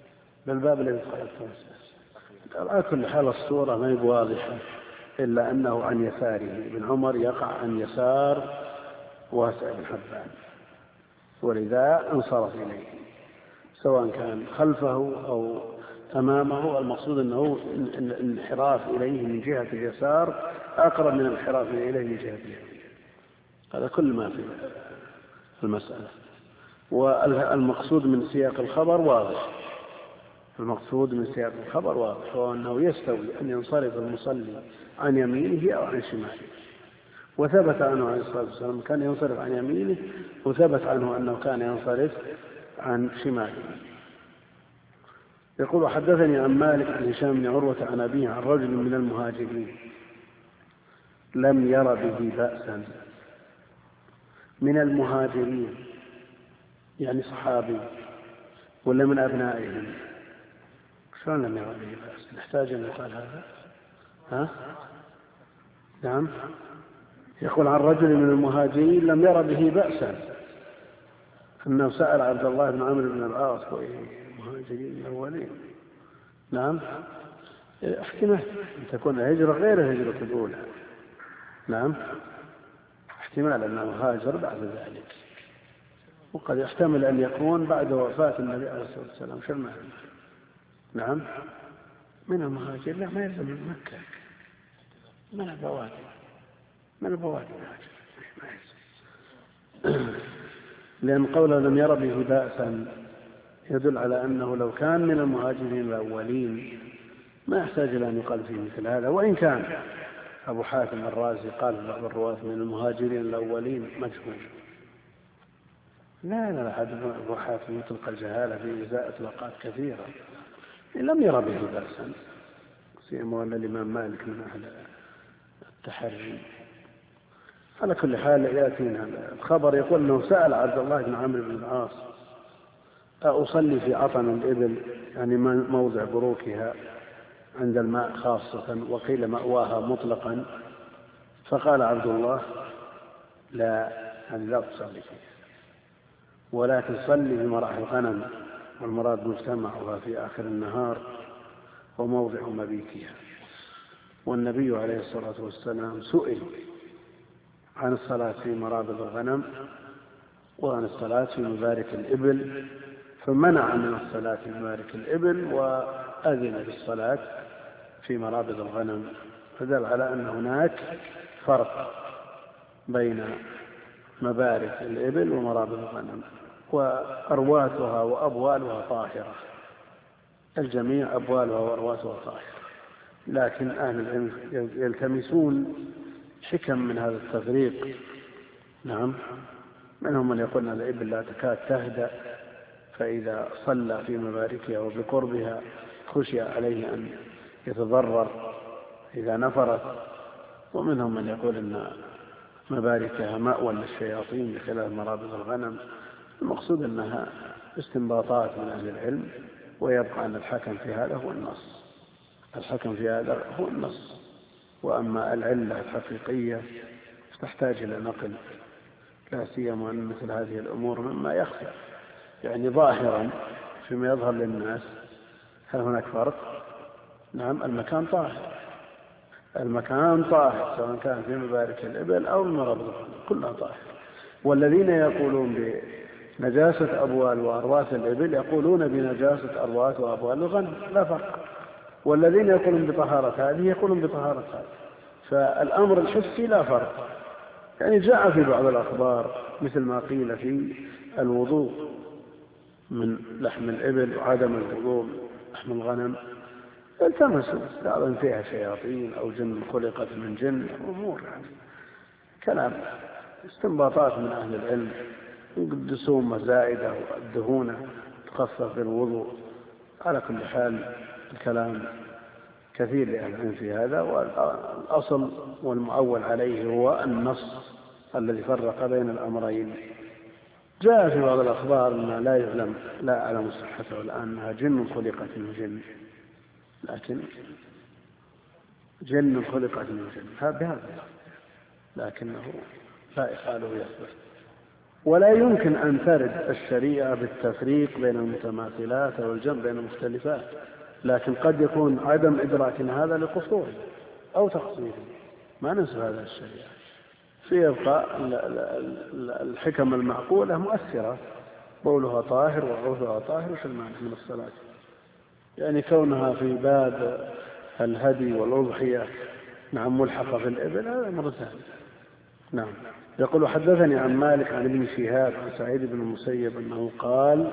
على كل حال الصورة ما هي واضحة، إلا أنه عن يساره. ابن عمر يقع عن يسار واسع بن حبان، ولذا انصرف إليه سواء كان خلفه أو أمامه. المقصود أنه الانحراف إليه من جهة اليسار أقرب من الانحراف إليه من جهة اليمين. هذا كل ما في المسألة. والمقصود من سياق الخبر واضح، وهو أنه يستوي أن ينصرف المصلي عن يمينه أو عن شماله. وثبت عنه عليه الصلاة والسلام كان ينصرف عن يمينه، وثبت عنه أنه كان ينصرف عن شماله. يقول حدثني عن مالك عن هشام بن عروة عن أبيه عن رجل من المهاجرين لم ير به بأسا. من المهاجرين يعني صحابي ولا من أبنائهم؟ شلون لم ير به بأس؟ نحتاج أن نقال هذا. ها؟ نعم. يقول عن رجل من المهاجرين لم ير به بأسا أنه سأل عبد الله بن عمرو بن العاص المهاجرين الأولين. نعم. احتمال أن تكون الهجرة غير الهجرة الأولى. نعم. احتمال أنه هاجر بعد ذلك، وقد يحتمل أن يكون بعد وفاة النبي عليه الصلاة والسلام. شو المعنى؟ نعم. من المهاجر لا ما يلزم من مكة، من البوادي لأن قوله لم ير به بأسا يدل على أنه لو كان من المهاجرين الأولين ما يحتاج إلى أن يقال فيه مثل هذا. وإن كان أبو حاتم الرازي قال في بعض الرواة من المهاجرين الأولين مجهول. لا أحد أبو حاتم يطلق الجهالة في إزاء إطلاقات كثيرة. لم ير به بأسا، سيما أن الإمام مالك من أهل التحري. على كل حال يأتينا الخبر يقول أنه سأل عبد الله بن عمرو بن العاص أصلي في عطن الإبل، يعني موضع بروكها عند الماء خاصة، وقيل مأواها مطلقا. فقال عبد الله لا، يعني لا تصلي فيه، ولكن صلي في مراح الغنم، والمراد مجتمعها في آخر النهار وموضع مبيتها. والنبي عليه الصلاة والسلام سئل عن الصلاة في مرابض الغنم وعن الصلاة في مبارك الإبل، فمنع من الصلاة في مبارك الإبل وأذن بالصلاة في مرابض الغنم، فدل على أن هناك فرق بين مبارك الإبل ومرابض الغنم، وأرواتها وأبوالها طاهرة، الجميع أبوالها وأرواتها طاهرة. لكن أهل العلم يلتمسون حكم من هذا التفريق. نعم، منهم من يقول أن الإبل لا تكاد تهدأ، فإذا صلى في مباركها وبقربها خشي عليه أن يتضرر إذا نفرت. ومنهم من يقول أن مباركها مأوى للشياطين بخلاف مرابض الغنم. المقصود أنها استنباطات من أهل العلم، ويبقى أن الحكم في هذا هو النص. الحكم في هذا هو النص. وأما العلة الحقيقية تحتاج إلى نقل، لا سيما أن مثل هذه الأمور مما يخفى، يعني ظاهرا فيما يظهر للناس. هل هناك فرق؟ نعم، المكان طاهر، المكان طاهر سواء كان في مبارك الإبل أو المرابض كلها طاهر. والذين يقولون بنجاسة أبوال وأرواث الإبل يقولون بنجاسة أرواث وأبوال الغنم، لا فرق. والذين يقولون بطهارة هذه يقولون بطهارة هذه. فالأمر الحسي لا فرق. يعني جاء في بعض الأخبار مثل ما قيل في الوضوء من لحم الإبل وعدم الوضوء من لحم الغنم، التمسوا بعضا فيها شياطين أو جن خلقت من جن، أمور يعني كلام استنباطات من أهل العلم، يقدسون مزائدة والدهونة تخفف بالوضوء. على كل حال الكلام كثير لأهل العلم في هذا، والأصل والمؤول عليه هو النص الذي فرق بين الأمرين. جاء في بعض الأخبار أن لا أعلم صحته الآن أنها جن خلقت من جن، لكن جن خلقت من جن بهذا، لكنه لا يقاله يثبت. ولا يمكن أن ترد الشريعة بالتفريق بين المتماثلات أو الجمع بين المختلفات، لكن قد يكون عدم إدراكنا هذا لقصور أو تقصير، ما ننسى هذا الشريعة. فيبقى الحكم المعقولة مؤثرة، قولها طاهر وعوثها طاهر، وش المعنى من الصلاة؟ يعني كونها في باب الهدي والأضحية نعم ملحقة في الإبل هذا أمر ثاني. نعم. يقول حدثني عن مالك عن ابن شهاب عن سعيد بن المسيب أنه قال: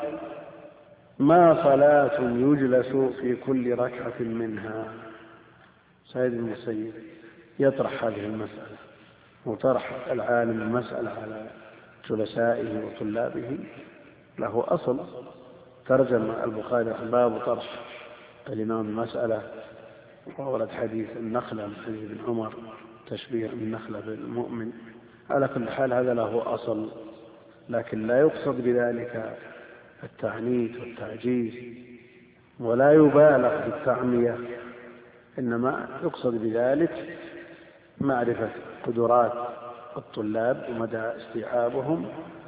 ما صلاة يجلس في كل ركعة منها. سعيد بن المسيب يطرح هذه المسألة، وطرح العالم المسألة على جلسائه وطلابه له أصل. ترجم البخاري باب طرح الإمام المسألة، وورد حديث النخلة من حديث ابن عمر تشبيه النخلة بالمؤمن. على كل حال هذا له أصل، لكن لا يقصد بذلك التعنيت والتعجيز، ولا يبالغ بالتعمية، إنما يقصد بذلك معرفة قدرات الطلاب ومدى استيعابهم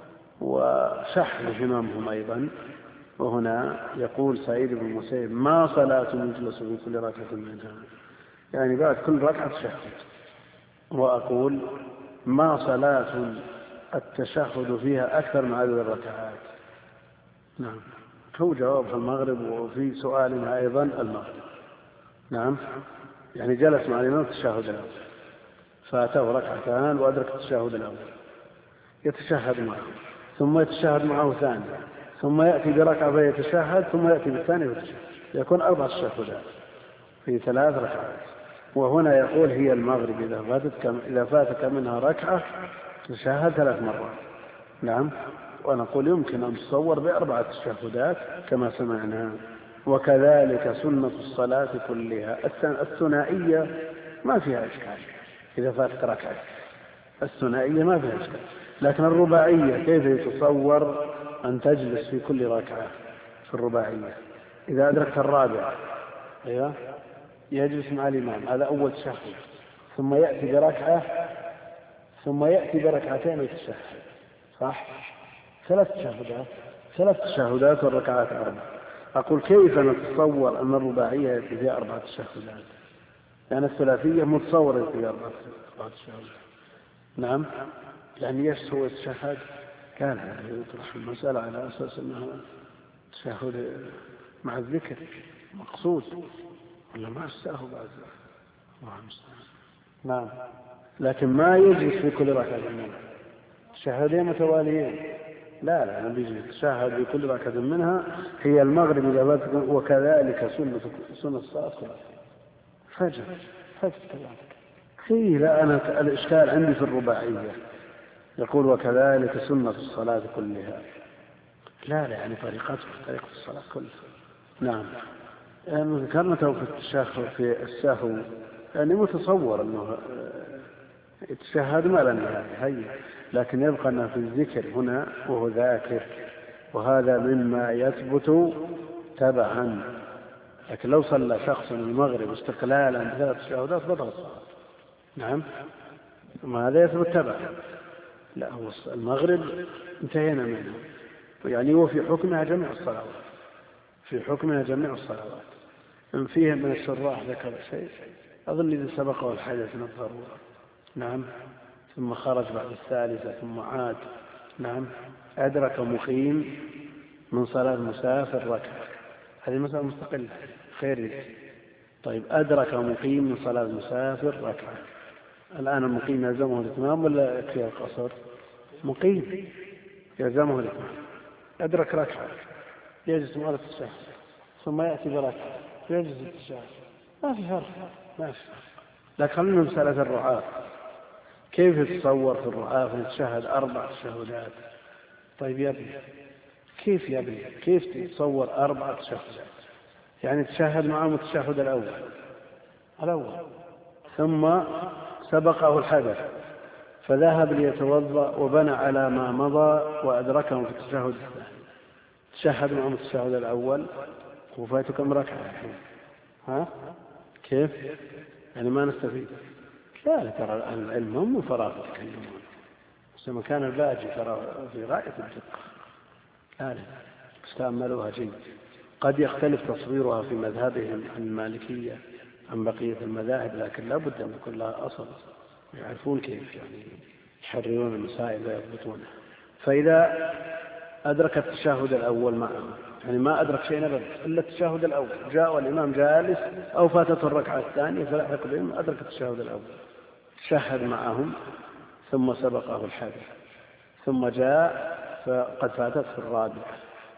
وشحذ هممهم أيضا. وهنا يقول سعيد بن المسيب: ما صلاة يجلس في كل ركعة منها، يعني بعد كل ركعة تشهد. وأقول: ما صلاة التشهد فيها أكثر من عدد الركعات. نعم، هو جواب في المغرب، وفي سؤالنا أيضا المغرب. نعم، يعني جلس مع الإمام التشهد الأول، فاته ركعتان وأدرك التشهد الأول، يتشهد معه، ثم يتشهد معه ثاني، ثم يأتي بركعة فيتشهد، ثم يأتي بالثاني ويتشهد، يكون 4 تشهدات في 3 ركعات. وهنا يقول: هي المغرب إذا فاتك منها ركعة تشهد 3 مرات. نعم، ونقول يمكن أن تصور ب4 تشهدات كما سمعنا. وكذلك سنة الصلاة كلها الثنائية ما فيها إشكال، إذا فاتك ركعة الثنائية ما فيها إشكال، لكن الرباعية كيف يتصور أن تجلس في كل ركعة في الرباعية؟ إذا أدركت الرابعة يجلس مع الإمام، هذا أول تشهد، ثم يأتي بركعة، ثم يأتي بركعتين ويتشهد، صح؟ 3 تشهدات والركعات 4. أقول: كيف نتصور أن الرباعية يأتي فيها 4 تشهدات؟ يعني الثلاثية متصورة يأتي فيها 4 تشهدات. نعم، يعني يسهو التشهد، كان يطرح المسألة على أساس أنه تشهد مع الذكر مقصود، ولا ما استاهوا بعد الله المستعان. نعم، لكن ما يجلس في كل ركعة منها تشهدين متواليين، لا نبي تشهد في كل ركعة منها. هي المغرب إذا فاتك، وكذلك سنة الصلاة كلها. فجر كذلك. لا، أنا الإشكال عندي في الرباعية، يقول وكذلك سنة الصلاة كلها. لا يعني طريقة الصلاة كلها. نعم. ذكرنا في السهو، يعني متصور أنه يتشهد ما لا نهاية، لكن يبقى أنه في الذكر هنا وهو ذاكر، وهذا مما يثبت تبعا. لكن لو صلى شخص المغرب استقلالا بثلاث تشهدات بطل الصلاة. نعم، ثم هذا يثبت تبعا. لا، هو المغرب انتهينا منه، يعني هو في حكمها جميع الصلوات، في حكمها جميع الصلوات. من فيه من الشراح ذكر شيء أظن إذا سبقه الحدث من الضرورة. نعم. ثم خرج بعد الثالثة ثم عاد. نعم. أدرك مقيم من صلاة مسافر ركعة، هذه مسألة مستقلة خير. طيب، أدرك مقيم من صلاة مسافر ركعة، الآن المقيم يلزمه الإتمام ولا يكفي القصر؟ مقيم يلزمه الإتمام. أدرك ركعة يجلس مرة الشهر ثم يأتي بركعة يجلس التشهد، ما في فرق، ما في. لكن خلينا مسألة الرعاة، كيف يتصور في الرعاة يتشهد 4 تشهدات؟ طيب يا ابني، كيف يا ابني، كيف تتصور 4 تشهدات؟ يعني تشهد معهم التشهد الأول ثم سبقه الحدث فذهب ليتوضأ وبنى على ما مضى وأدركهم في التشهد الثاني، تشهد معهم التشهد الأول وفاتوا كم ركعة الحين؟ ها؟ كيف؟ يعني ما نستفيد. لا، ترى العلم هم من فراغ يتكلمون، بس كان الباجي ترى في غاية الدقة. لا استعملوها جيد. قد يختلف تصويرها في مذهبهم عن المالكية عن بقية المذاهب، لكن لا بد أن يكون لها أصل، يعرفون كيف يعني يحررون المسائل ويضبطونها. فإذا أدرك التشهد الأول معه، يعني ما أدرك شيء أبدا إلا التشهد الأول، جاء والإمام جالس أو فاتته الركعة الثانية فلحق بهم، أدرك التشهد الأول، تشهد معهم ثم سبقه الحدث ثم جاء فقد فاتته الرابعة.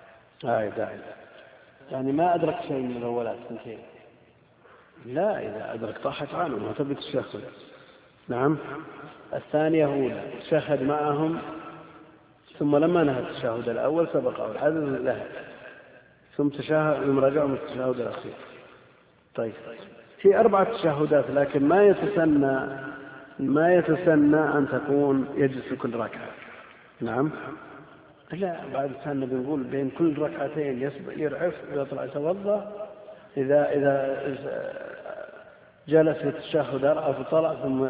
يعني ما أدرك شيء من الأولات اثنتين. لا، إذا أدرك طاحت عنه ما تبي تشهد. نعم. الثانية أولى تشهد معهم ثم لما نهى التشهد الأول سبقه الحدث له ثم تشهد ثم رجعوا من التشهد الأخير. طيب، في 4 تشهدات، لكن ما يتسنى أن تكون يجلس في كل ركعة. نعم. لا، بعد سنة بنقول بين كل ركعتين يرعف ويطلع يتوضأ، إذا جلس في التشهد أرعف وطلع ثم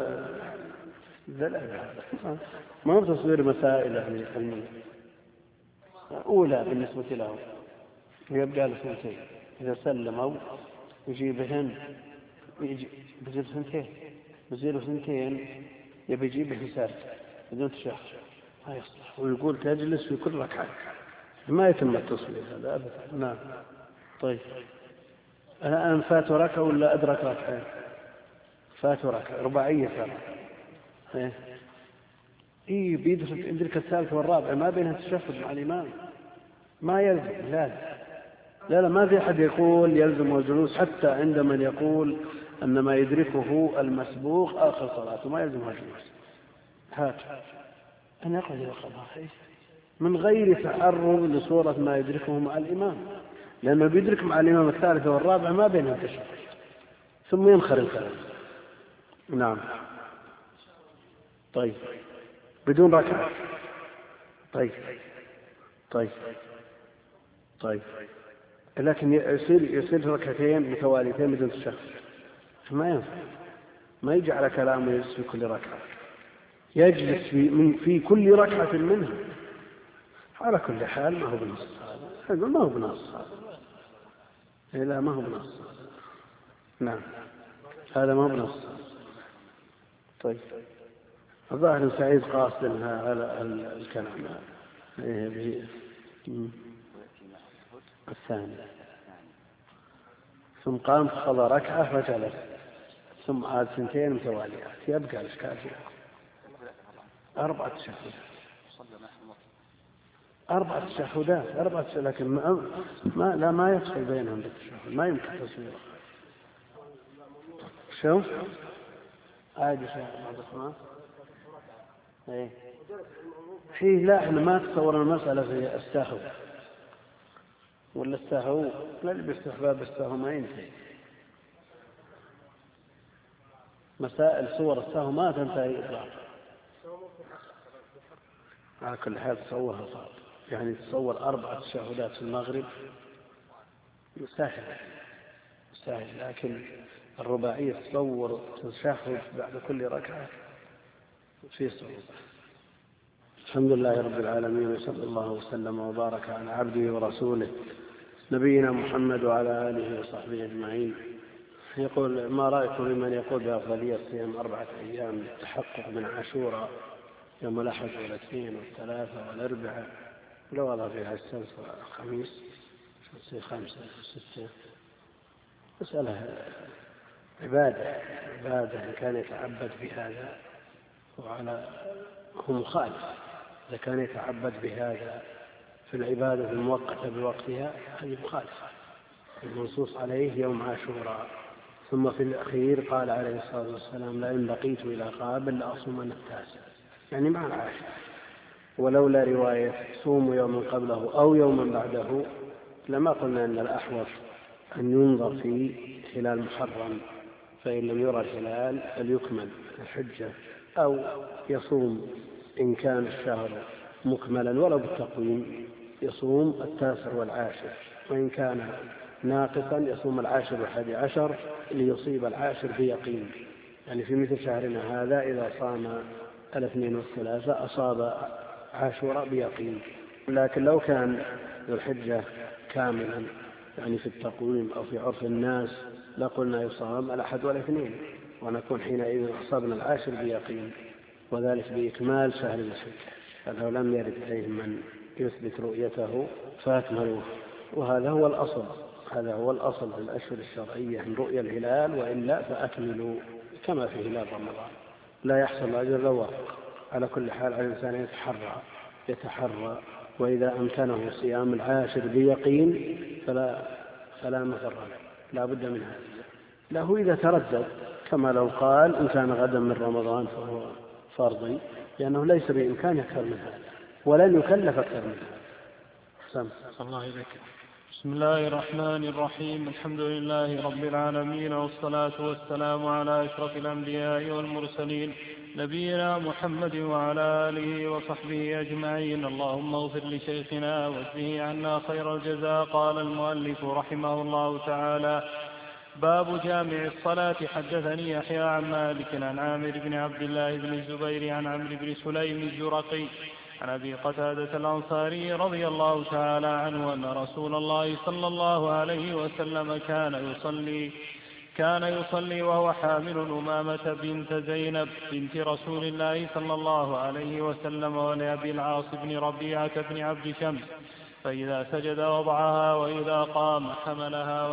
ما هو تصوير مسائل علمية. أولى بالنسبة له ويبقى له سنتين، إذا سلموا يجيبهن بزير سنتين، بزير سنتين يبي يجيبه سارت بدون تشهد ما يصلح، ويقول تجلس في كل ركعة، ما يتم التصوير هذا أبدا. نعم. طيب، الآن فات ركعة ولا أدرك ركعة؟ فات ركعة رباعية فرق. بيدرك الثالثة والرابعة، ما بينها تشهد مع الإمام، ما يلزم. لا ما في أحد يقول يلزم الجلوس، حتى عند من يقول أن ما يدركه المسبوق آخر صلاته ما يلزم الجلوس. هات أن يقعد يقرأ من غير تعرض لصورة ما يدركه مع الإمام، لأنه بيدرك مع الإمام الثالثة والرابعة ما بينها تشهد ثم ينخر الكلام. نعم. طيب، بدون ركعة. طيب، لكن يصير ركعتين متواليتين بدون تشهد ما ينفع، ما يجي على كلامه يجلس في كل ركعة، يجلس في كل ركعة منها. على كل حال ما هو بنص هذا، ما هو بنص هذا، لا ما هو بنص. نعم، هذا ما هو بنص. طيب، الظاهر سعيد قاصد هذا الكلام الثاني، ثم قام فقضى ركعة فجلس ثم عاد سنتين متواليات، يبقى الإشكال فيها 4 تشهدات، 4 تشهدات، لكن ما يفصل بينهم بالتشهد، ما يمكن تصويره. شو؟ عادي شيء بعض الأخوان. إيه. لا احنا ما تصور المسألة في السهو، ولا السهو لا باستحباب السهو ما ينتهي. مسائل صور السهو ما تنتهي إطلاقا. على كل حال تصورها صعب، يعني تصور 4 تشهدات في المغرب سهل، لكن الرباعية تصور تشهد بعد كل ركعة في صعوبة. الحمد لله رب العالمين، وصلى الله وسلم وبارك على عبده ورسوله نبينا محمد وعلى آله وصحبه أجمعين. يقول: ما رأيكم لمن يقول بأفضلية صيام 4 أيام للتحقق من عاشوراء يوم الأحد والاثنين والثلاثة والأربعاء، لو وضع فيها السبت والخميس 5 و6؟ مسألة عبادة إن كان يتعبد بهذا هو مخالف. إذا كان يتعبد بهذا في العبادة المؤقتة بوقتها هذه مخالفة. المنصوص عليه يوم عاشوراء، ثم في الأخير قال عليه الصلاة والسلام: لئن بقيت إلى قابل لأصومن التاسع، يعني مع العاشر. ولولا رواية صوموا يوما قبله أو يوما بعده لما قلنا أن الأحوط أن ينظر في هلال محرم، فإن لم يرى الهلال فليكمل الحجة، أو يصوم إن كان الشهر مكملا ولو بالتقويم يصوم 9 والعاشر، وإن كان ناقصا يصوم 10 و11 ليصيب 10 بيقين. يعني في مثل شهرنا هذا إذا صام 2 و3 أصاب عاشوراء بيقين. لكن لو كان ذو الحجة كاملا يعني في التقويم أو في عرف الناس لقلنا يصام 1 والاثنين، ونكون حينئذ أصابنا 10 بيقين، وذلك بإكمال شهر الحجة. فلو لم يرد إليهم من يثبت رؤيته فأكملوه. وهذا هو الأصل في الأشهر الشرعية من رؤية الهلال، وإلا فأكملوا كما في هلال رمضان. لا يحصل أجر لو وفق. على كل حال على الإنسان يتحرى، وإذا أمكنه صيام 10 بيقين فلا مفر له، لا بد من هذا. له إذا تردد، كما لو قال إن كان غدا من رمضان فهو فرضي، لأنه ليس بإمكانه أكثر من هذا، ولن يكلف أكثر من هذا. الله إليك. بسم الله الرحمن الرحيم. الحمد لله رب العالمين، والصلاة والسلام على أشرف الأنبياء والمرسلين نبينا محمد وعلى آله وصحبه أجمعين. اللهم اغفر لشيخنا واجزه عنا خير الجزاء. قال المؤلف رحمه الله تعالى: باب جامع الصلاة. حدثني يحيى عن مالك عن عامر بن عبد الله بن الزبير عن عمرو بن سليم الزرقي عن أبي قتادة الأنصاري رضي الله تعالى عنه أن رسول الله صلى الله عليه وسلم كان يصلي وهو حامل أمامة بنت زينب بنت رسول الله صلى الله عليه وسلم ولأبي العاص بن ربيعة بن عبد شمس، فإذا سجد وضعها وإذا قام حملها.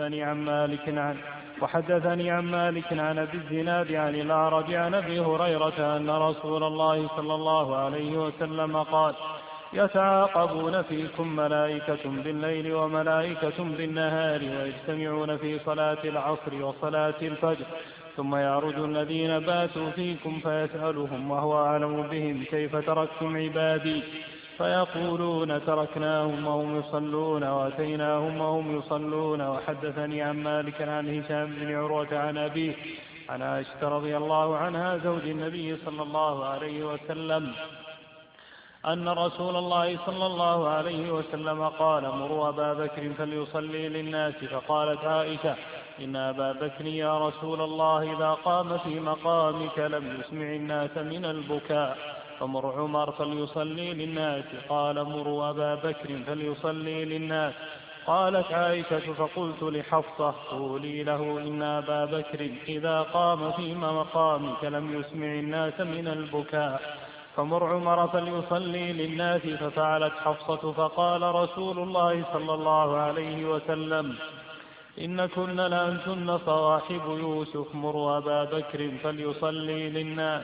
وحدثني عن مالك عن أبي الزناد عن الأعرج عن أبي هريرة أن رسول الله صلى الله عليه وسلم قال: يتعاقبون فيكم ملائكة بالليل وملائكة بالنهار، ويجتمعون في صلاة العصر وصلاة الفجر، ثم يعرج الذين باتوا فيكم فيسألهم وهو أعلم بهم: كيف تركتم عبادي؟ فيقولون: تركناهم وهم يصلون وأتيناهم وهم يصلون. وحدثني عن مالك عن هشام بن عروة عن أبيه عن عائشة رضي الله عنها زوج النبي صلى الله عليه وسلم أن رسول الله صلى الله عليه وسلم قال: مروا أبا بكر فليصلي للناس. فقالت عائشة: إن أبا بكر يا رسول الله إذا قام في مقامك لم يسمع الناس من البكاء، فمر عمر فليصلي للناس. قال: مروا أبا بكر فليصلي للناس. قالت عائشة: فقلت لحفصة: قولي له إن أبا بكر إذا قام في مقامك لم يسمع الناس من البكاء، فمر عمر فليصلي للناس. ففعلت حفصة. فقال رسول الله صلى الله عليه وسلم: إن كن لأنتن صواحب يوسف، مروا أبا بكر فليصلي للناس.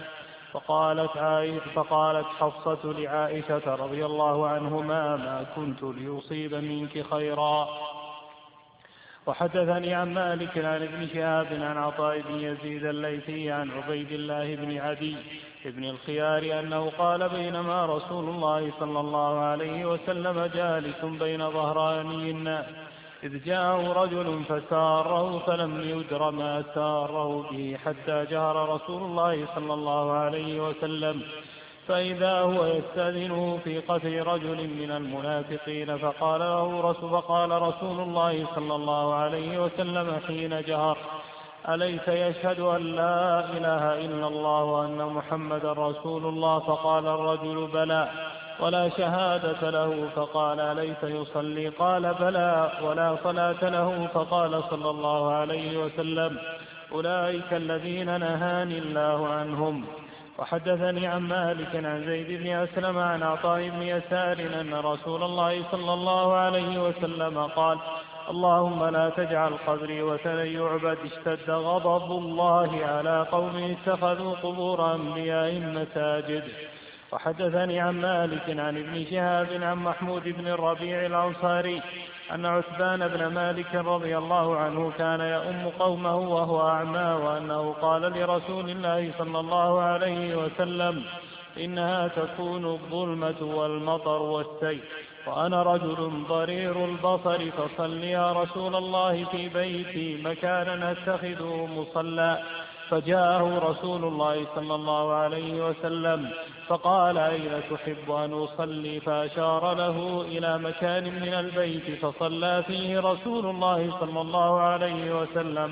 فقالت حفصة لعائشة رضي الله عنهما: ما كنت ليصيب منك خيرا. وحدثني عن مالك عن ابن شهاب عن عطاء بن يزيد الليثي عن عبيد الله بن عدي بن الخيار أنه قال بينما رسول الله صلى الله عليه وسلم جالس بين ظهراني الناس إذ جاءه رجل فساره فلم يدر ما ساره به حتى جهر رسول الله صلى الله عليه وسلم فإذا هو يستأذنه في قتل رجل من المنافقين فقال رسول الله صلى الله عليه وسلم حين جهر أليس يشهد أن لا إله إلا الله وأن محمدا رسول الله؟ فقال الرجل بلى ولا شهادة له. فقال أليس يصلي؟ قال بلى ولا صلاة له. فقال صلى الله عليه وسلم أولئك الذين نهاني الله عنهم. وحدثني عن مالك عن زيد بن أسلم عن عطاء بن يسار أن رسول الله صلى الله عليه وسلم قال اللهم لا تجعل قبري وثنا يعبد. اشتد غضب الله على قوم اتخذوا قبور أنبيائهم مساجد. وحدثني عن مالك عن ابن شهاب عن محمود بن الربيع الأنصاري أن عتبان بن مالك رضي الله عنه كان يؤم قومه وهو أعمى وأنه قال لرسول الله صلى الله عليه وسلم إنها تكون الظلمة والمطر والسيل وأنا رجل ضرير البصر فصل يا رسول الله في بيتي مكانا أتخذه مصلى. فجاءه رسول الله صلى الله عليه وسلم فقال أين تحب أن أصلي؟ فأشار له إلى مكان من البيت فصلى فيه رسول الله صلى الله عليه وسلم.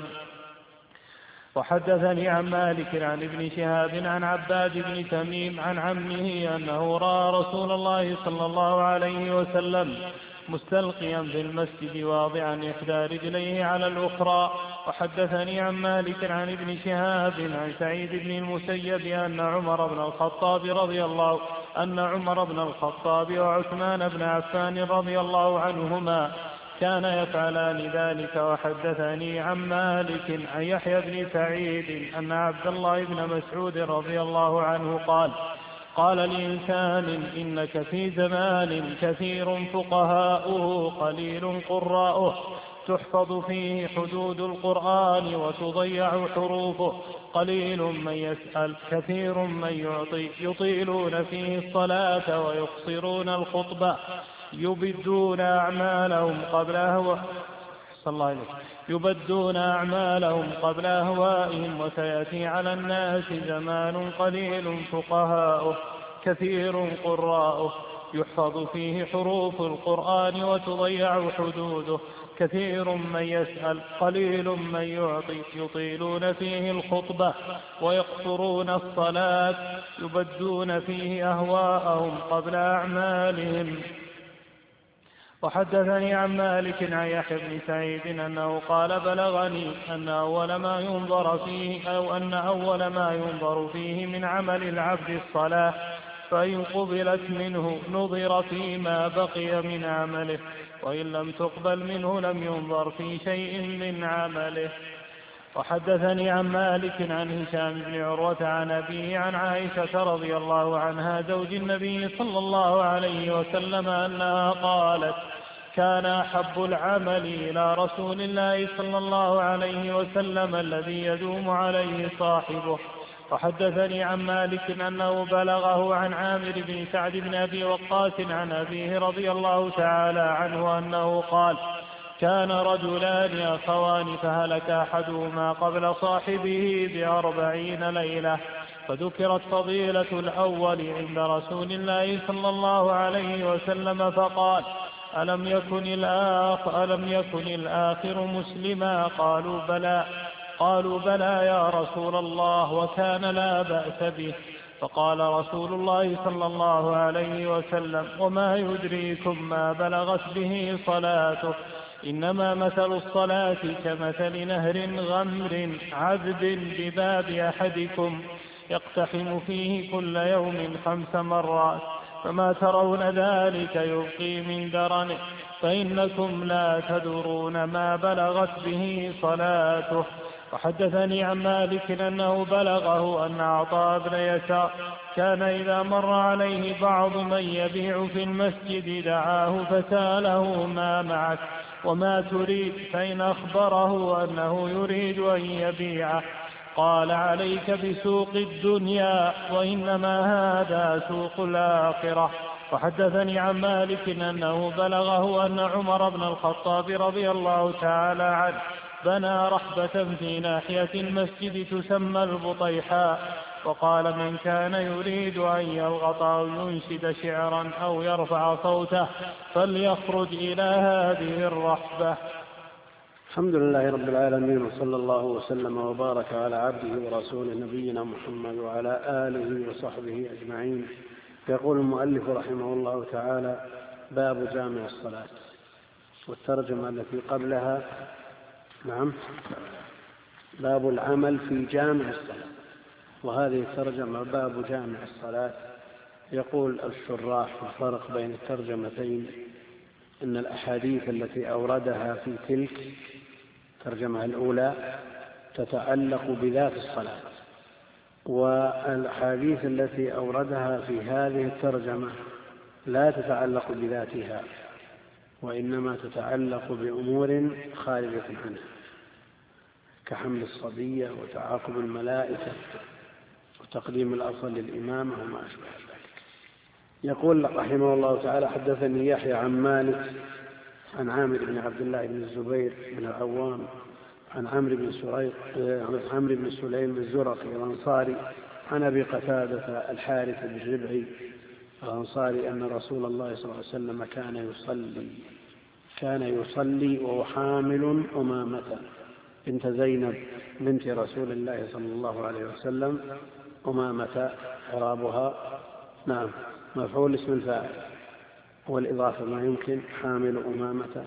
وحدثني عن مالك عن ابن شهاب عن عباد بن تميم عن عمه أنه رأى رسول الله صلى الله عليه وسلم مستلقيا في المسجد واضعا إحدى رجليه على الأخرى. وحدثني عن مالك عن ابن شهاب عن سعيد بن المسيب أن عمر بن الخطاب وعثمان بن عفان رضي الله عنهما كان يفعلان ذلك. وحدثني عن مالك عن يحيى بن سعيد أن عبد الله بن مسعود رضي الله عنه قال لإنسان إنك في زمان كثير فقهاؤه قليل قراؤه تحفظ فيه حدود القرآن وتضيع حروفه قليل من يسأل كثير من يعطي يطيلون فيه الصلاة ويقصرون الخطبة يبدون أعمالهم قبل أهوائهم. وسيأتي على الناس زمان قليل فقهاؤه كثير قراؤه يحفظ فيه حروف القرآن وتضيع حدوده كثير من يسأل قليل من يعطي يطيلون فيه الخطبة ويقصرون الصلاة يبدون فيه أهواءهم قبل أعمالهم. وحدثني عن مالك عن يحيى بن سعيد أنه قال بلغني أن أول ما ينظر فيه من عمل العبد الصلاة فإن قبلت منه نظر فيما بقي من عمله وإن لم تقبل منه لم ينظر في شيء من عمله. وحدثني عن مالك عن هشام بن عروة عن أبيه عن عائشة رضي الله عنها زوج النبي صلى الله عليه وسلم أنها قالت كان أحب العمل إلى رسول الله صلى الله عليه وسلم الذي يدوم عليه صاحبه. وحدثني عن مالك أنه بلغه عن عامر بن سعد بن أبي وقاص عن أبيه رضي الله تعالى عنه أنه قال كان رجلان أخوان فهلك أحدهما قبل صاحبه ب40 ليلة فذكرت فضيلة الأول عند رسول الله صلى الله عليه وسلم فقال ألم يكن الآخر مسلما؟ قالوا بلى يا رسول الله وكان لا بأس به. فقال رسول الله صلى الله عليه وسلم وما يدريكم ما بلغت به صلاته إنما مثل الصلاة كمثل نهر غمر عذب بباب أحدكم يقتحم فيه كل يوم 5 مرات فما ترون ذلك يبقي من درنه فإنكم لا تدرون ما بلغت به صلاته. وحدثني عن مالك أنه بلغه أن عطاء بن يسار كان إذا مر عليه بعض من يبيع في المسجد دعاه فسأله ما معك؟ وما تريد؟ فإن أخبره أنه يريد أن يبيعه قال عليك بسوق الدنيا، وإنما هذا سوق الآخرة. وحدثني عن مالك أنه بلغه أن عمر بن الخطاب رضي الله تعالى عنه بنى رحبة في ناحية المسجد تسمى البطيحاء، وقال من كان يريد أن يلغط أو ينشد شعرا أو يرفع صوته فليخرج إلى هذه الرحبة. الحمد لله رب العالمين، وصلى الله وسلم وبارك على عبده ورسوله نبينا محمد وعلى آله وصحبه أجمعين. يقول المؤلف رحمه الله تعالى: باب جامع الصلاة. والترجمة التي قبلها باب العمل في جامع الصلاة، وهذه الترجمة باب جامع الصلاة. يقول الشراح الفرق بين الترجمتين أن الأحاديث التي أوردها في تلك الترجمة الأولى تتعلق بذات الصلاة، والأحاديث التي أوردها في هذه الترجمة لا تتعلق بذاتها، وإنما تتعلق بأمور خارجة عنها كحمل الصبية وتعاقب الملائكة وتقديم الأصل للإمامة وما أشبه ذلك. يقول رحمه الله تعالى: حدثني يحيى عن مالك عن عامر بن عبد الله بن الزبير بن العوام عن عمرو بن سليم الزرقي الأنصاري عن أبي قتادة الحارث بن ربعي الأنصاري أن رسول الله صلى الله عليه وسلم كان يصلي وهو حامل أمامة بنت زينب بنت رسول الله صلى الله عليه وسلم. أمامة إعرابها مفعول اسم الفاعل، والإضافة ما يمكن. حامل أمامة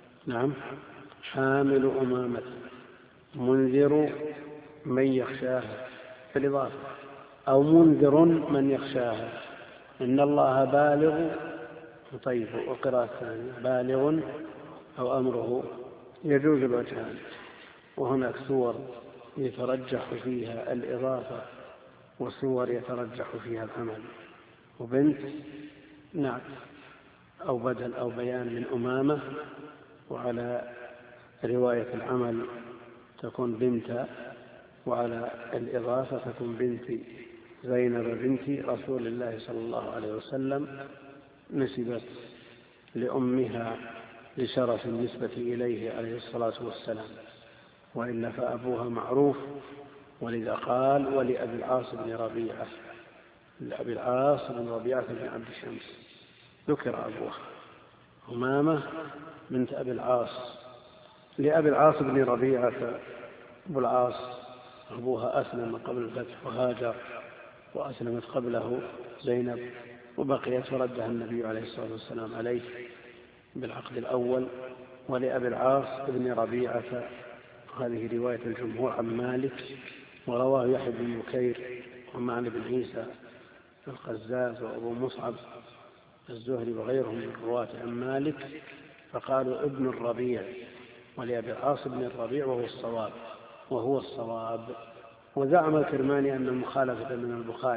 حامل أمامة منذر من يخشاها في الإضافة، أو منذر من يخشاها. إن الله بالغ وقراءة ثانية بالغ أو أمره يجوز الوجهان. وهناك صور يترجح فيها الإضافة وصور يترجح فيها العمل. وبنت نعت أو بدل أو بيان من أمامة، وعلى رواية العمل تكون بنت، وعلى الإضافة تكون بنت زينب بنت رسول الله صلى الله عليه وسلم، نسبت لأمها لشرف النسبة إليه عليه الصلاة والسلام، وإلا فأبوها معروف. ولذا قال: ولأبي العاص بن ربيعة، لأبي العاص بن ربيعة بن عبد الشمس ذكر أبوها. أمامة بنت أبي العاص، لأبي العاص بن ربيعة أبو العاص أبوها أسلم قبل الفتح وهاجر، وأسلمت قبله زينب، وبقيت وردها النبي عليه الصلاة والسلام عليه بالعقد الأول. ولأبي العاص بن ربيعة، هذه رواية الجمهور عن مالك، ورواه يحيى بن بكير ومعنى بن عيسى القزاز وأبو مصعب الزهري وغيرهم من الرواة عن مالك، فقالوا ابن الربيع، ولأبي العاص بن الربيع وهو الصواب. وزعم الكرماني أن المخالفة من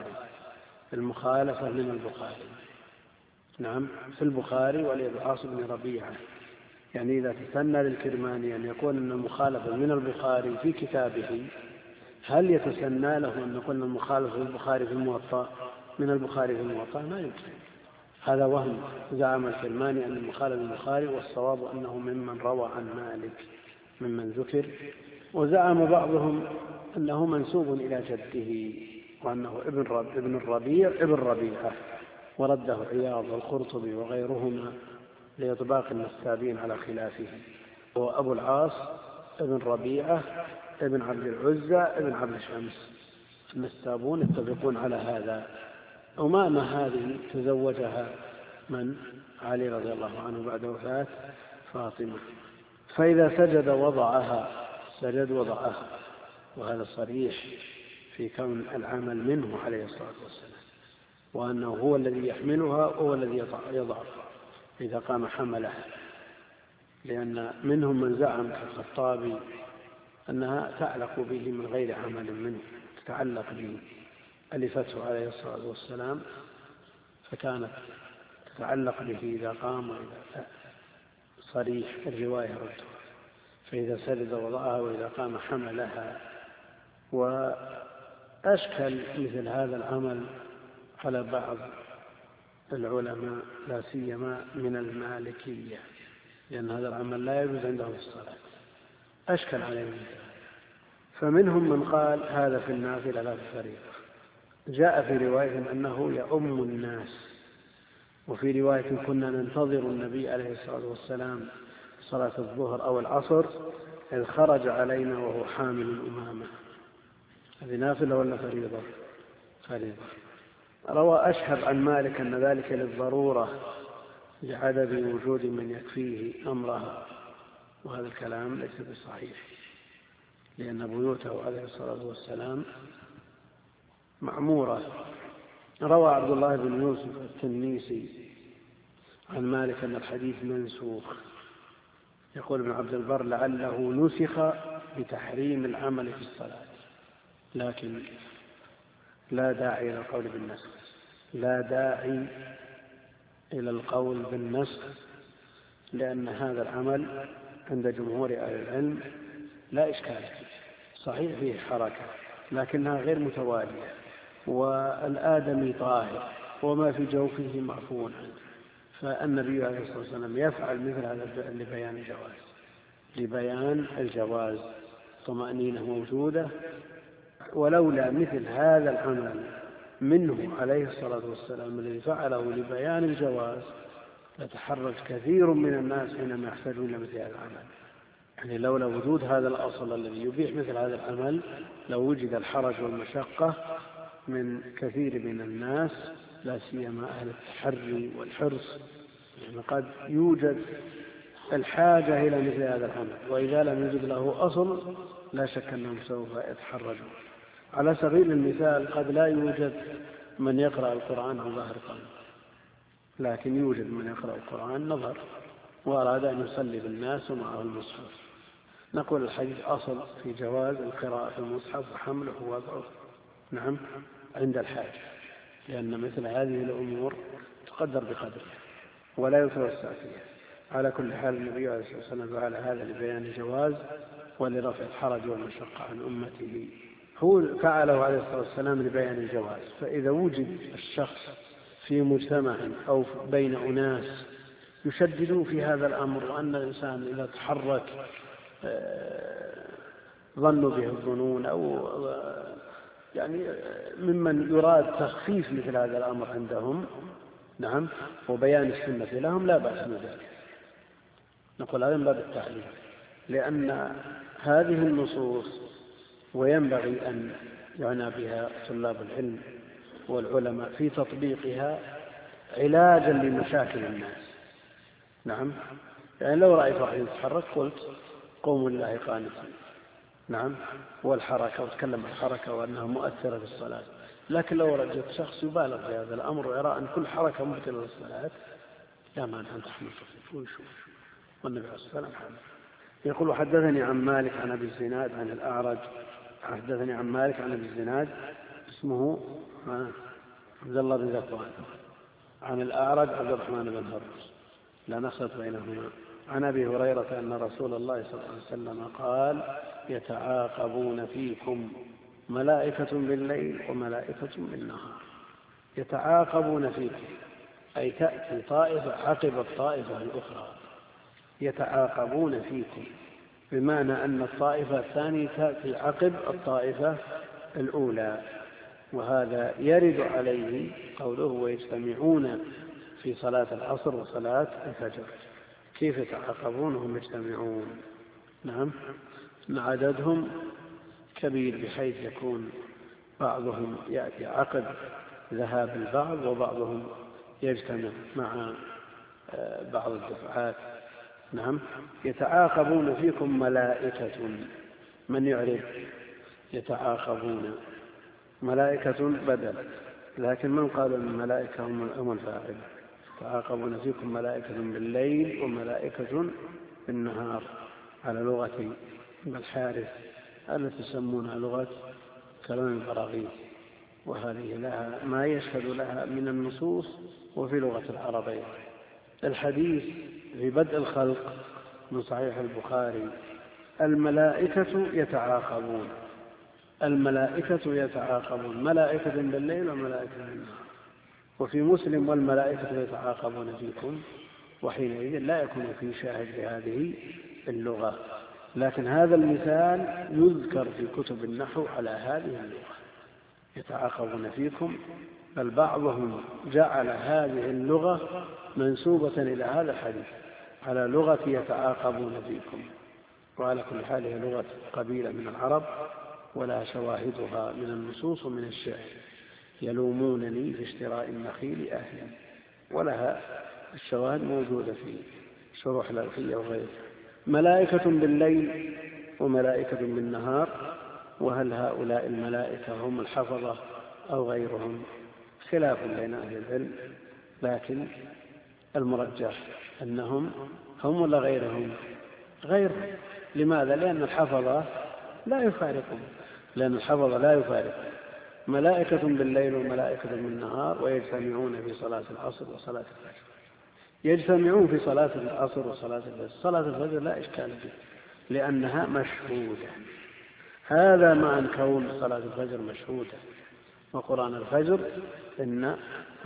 البخاري في البخاري ولأبي العاص بن ربيعة. يعني إذا تثنى للكرماني أن يكون أن المخالفة من البخاري في كتابه، هل يتسنى له أن نقول المخالفة البخاري في الموطأ من البخاري في الموطأ؟ ما يمكن، هذا وهم. زعم الكرماني أن المخالف البخاري، والصواب أنه ممن روى عن مالك ممن ذكر. وزعم بعضهم أنه منسوب إلى جده، وأنه ابن الربيع ابن ربيعة، ورده عياض والقرطبي وغيرهما لإطباق النسابين على خلافه. هو أبو العاص ابن ربيعة ابن عبد العزى ابن عبد شمس. النسابون يتفقون على هذا. أمامة هذه تزوجها من؟ علي رضي الله عنه بعد وفاة فاطمة. فإذا سجد وضعها، وهذا صريح في كون العمل منه عليه الصلاة والسلام، وأنه هو الذي يحملها وهو الذي يضعها إذا قام حملها. لأن منهم من زعم كالخطابي أنها تعلق به من غير عمل منه، تتعلق به، ألفته عليه الصلاة والسلام فكانت تتعلق به إذا قام وإذا صريح الرواية ردها، فإذا سجد وضعها وإذا قام حملها. وأشكل مثل هذا العمل على بعض العلماء لا سيما من المالكية، لأن هذا العمل لا يجوز عندهم في الصلاة، أشكل عليهم. فمنهم من قال هذا في النافلة لا في الفريضة. جاء في رواية أنه يؤم الناس، وفي رواية كنا ننتظر النبي عليه الصلاة والسلام صلاة الظهر أو العصر إذ خرج علينا وهو حامل الأمامة. هذه نافلة ولا فريضة؟ فريضة. روى أشهب عن مالك أن ذلك للضرورة لعدم وجود من يكفيه أمرها، وهذا الكلام ليس بصحيح، لأن بيوته عليه الصلاة والسلام معمورة. روى عبد الله بن يوسف التنيسي عن مالك أن الحديث منسوخ. يقول ابن عبد البر لعله نسخ بتحريم العمل في الصلاة، لكن لا داعي إلى القول بالنسخ، لا داعي إلى القول بالنسخ، لأن هذا العمل عند جمهور أهل العلم لا إشكال فيه، صحيح فيه حركة لكنها غير متوالية، والآدمي طاهر وما في جوفه معفو عنه، فالنبي عليه الصلاة والسلام يفعل مثل هذا الفعل لبيان الجواز، طمأنينة موجودة. ولولا مثل هذا العمل منه عليه الصلاة والسلام الذي فعله لبيان الجواز لتحرج كثير من الناس حينما يحتاجون إلى مثل هذا العمل. يعني لولا وجود هذا الأصل الذي يبيح مثل هذا العمل لو وجد الحرج والمشقة من كثير من الناس، لا سيما أهل التحري والحرص، يعني قد يوجد الحاجة إلى مثل هذا العمل، وإذا لم يوجد له أصل لا شك أنهم سوف يتحرجون. على سبيل المثال قد لا يوجد من يقرأ القرآن عن ظهر قلب، لكن يوجد من يقرأ القرآن نظر وأراد أن يصلي بالناس ومعه المصحف، نقول الحديث أصل في جواز القراءة في المصحف وحمله ووضعه نعم عند الحاجة، لأن مثل هذه الأمور تقدر بقدرها ولا يتوسع فيها. على كل حال النبي عليه الصلاة والسلام فعل هذا لبيان الجواز ولرفع الحرج والمشقة عن أمته، هو فعله عليه الصلاة والسلام لبيان الجواز. فإذا وجد الشخص في مجتمع أو بين أناس يشددون في هذا الأمر، وأن الإنسان إذا تحرك ظنوا به الظنون أو يعني ممن يراد تخفيف مثل هذا الأمر عندهم نعم وبيان السنة لهم، لا بأس بذلك، نقول هذا من باب التعليم، لأن هذه النصوص وينبغي أن يعنى بها طلاب العلم والعلماء في تطبيقها علاجا لمشاكل الناس. نعم يعني لو رأيت واحد يتحرك قلت قوموا لله قانتين نعم، والحركة وتكلم عن الحركة وأنها مؤثرة في الصلاة، لكن لو رجت شخص يبالغ في هذا الأمر ويرى أن كل حركة مبطلة للصلاة لا مانع أن تحمل صفيف ويشوف، والنبي عليه الصلاة والسلام حمل. يقول حدثني عن مالك عن أبي الزناد عن الأعرج، حدثني عن مالك عن أبي الزناد اسمه عبد الله بن ذكوان، عن الأعرج عبد الرحمن بن هرمز لا نخلط بينهما، عن أبي هريرة أن رسول الله صلى الله عليه وسلم قال يتعاقبون فيكم ملائكة بالليل وملائكة بالنهار. يتعاقبون فيكم أي تأتي طائفة عقب الطائفة الأخرى، يتعاقبون فيكم بمعنى أن الطائفة الثانية تأتي عقب الطائفة الأولى، وهذا يرد عليه قوله ويجتمعون في صلاة العصر وصلاة الفجر. كيف يتعاقبون هم يجتمعون؟ نعم عددهم كبير بحيث يكون بعضهم يأتي عقب ذهاب البعض وبعضهم يجتمع مع بعض الدفعات. نعم يتعاقبون فيكم ملائكة، من يعرف يتعاقبون ملائكة بدل، لكن من قال أن الملائكة هم الفاعل. يتعاقبون فيكم ملائكة بالليل وملائكة بالنهار على لغة الحارث التي تسمونها لغة كلام البراغيث، وهذه لها ما يشهد لها من النصوص وفي لغة العربية. الحديث في بدء الخلق من صحيح البخاري الملائكة يتعاقبون، الملائكة يتعاقبون، ملائكة بالليل وملائكة بالنهار. وفي مسلم والملائكة يتعاقبون فيكم، وحينئذ لا يكون في شاهد لهذه اللغة. لكن هذا المثال يذكر في كتب النحو على هذه اللغة، يتعاقبون فيكم، بل بعضهم جعل هذه اللغة منسوبة إلى هذا الحديث على لغة يتعاقبون فيكم. وعلى كل حال هي لغة قبيلة من العرب ولا شواهدها من النصوص ومن الشعر. يلومونني في اشتراء النخيل أهلي، ولها الشواهد موجودة في شروح الألفية وغيرها. ملائكة بالليل وملائكة بالنهار، وهل هؤلاء الملائكة هم الحفظة أو غيرهم؟ خلاف بين أهل العلم، لكن المرجح أنهم هم ولا غيرهم؟ غيرهم. لماذا؟ لأن الحفظة لا يفارقون، لأن الحفظة لا يفارقون. ملائكة بالليل وملائكة بالنهار، ويجتمعون في صلاة العصر وصلاة الفجر. يجتمعون في صلاة العصر وصلاة الفجر. صلاة الفجر لا إشكال فيه لأنها مشهودة، هذا مع كون صلاة الفجر مشهودة. وقرآن الفجر إن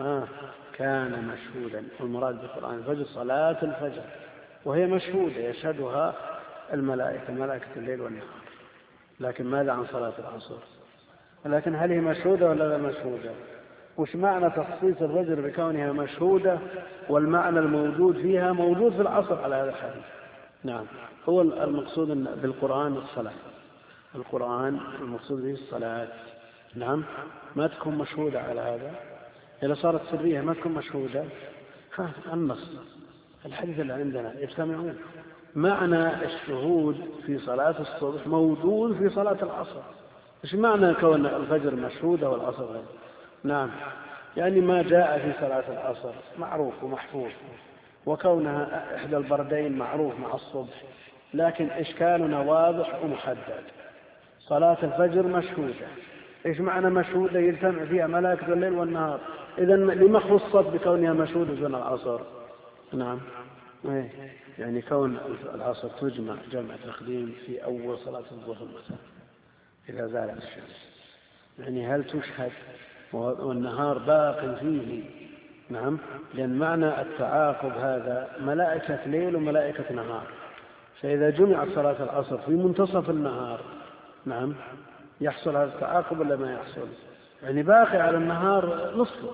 كان مشهودا، والمراد بقرآن الفجر صلاة الفجر، وهي مشهودة يشهدها الملائكة، ملائكة الليل والنهار. لكن ماذا عن صلاة العصر؟ لكن هل هي مشهودة ولا لا مشهودة؟ وش معنى تخصيص الفجر بكونها مشهودة والمعنى الموجود فيها موجود في العصر على هذا الحديث؟ نعم، هو المقصود بالقرآن الصلاة، القرآن المقصود به الصلاة. نعم، ما تكون مشهودة على هذا، إذا صارت سرية ما تكون مشهودة. النص الحديث اللي عندنا يجتمعون. معنى الشهود في صلاة الصبح موجود في صلاة العصر. إيش معنى كون الفجر مشهودة والعصر غير؟ نعم، يعني ما جاء في صلاة العصر معروف ومحفوظ، وكونها إحدى البردين معروف مع الصبح، لكن إشكالنا واضح ومحدد. صلاة الفجر مشهودة، إيش معنى مشهودة؟ يجتمع فيها ملائكة الليل والنهار. إذن لما خصت بكونها مشهودة دون العصر؟ نعم، يعني كون العصر تجمع جمع تقديم في أول صلاة الظهر مثلا إذا زالت الشمس، يعني هل تشهد والنهار باق فيه؟ نعم، لأن معنى التعاقب هذا ملائكة ليل وملائكة نهار، فإذا جمعت صلاة العصر في منتصف النهار، نعم، يحصل هذا التعاقب ولا ما يحصل؟ يعني باقي على النهار نصفه.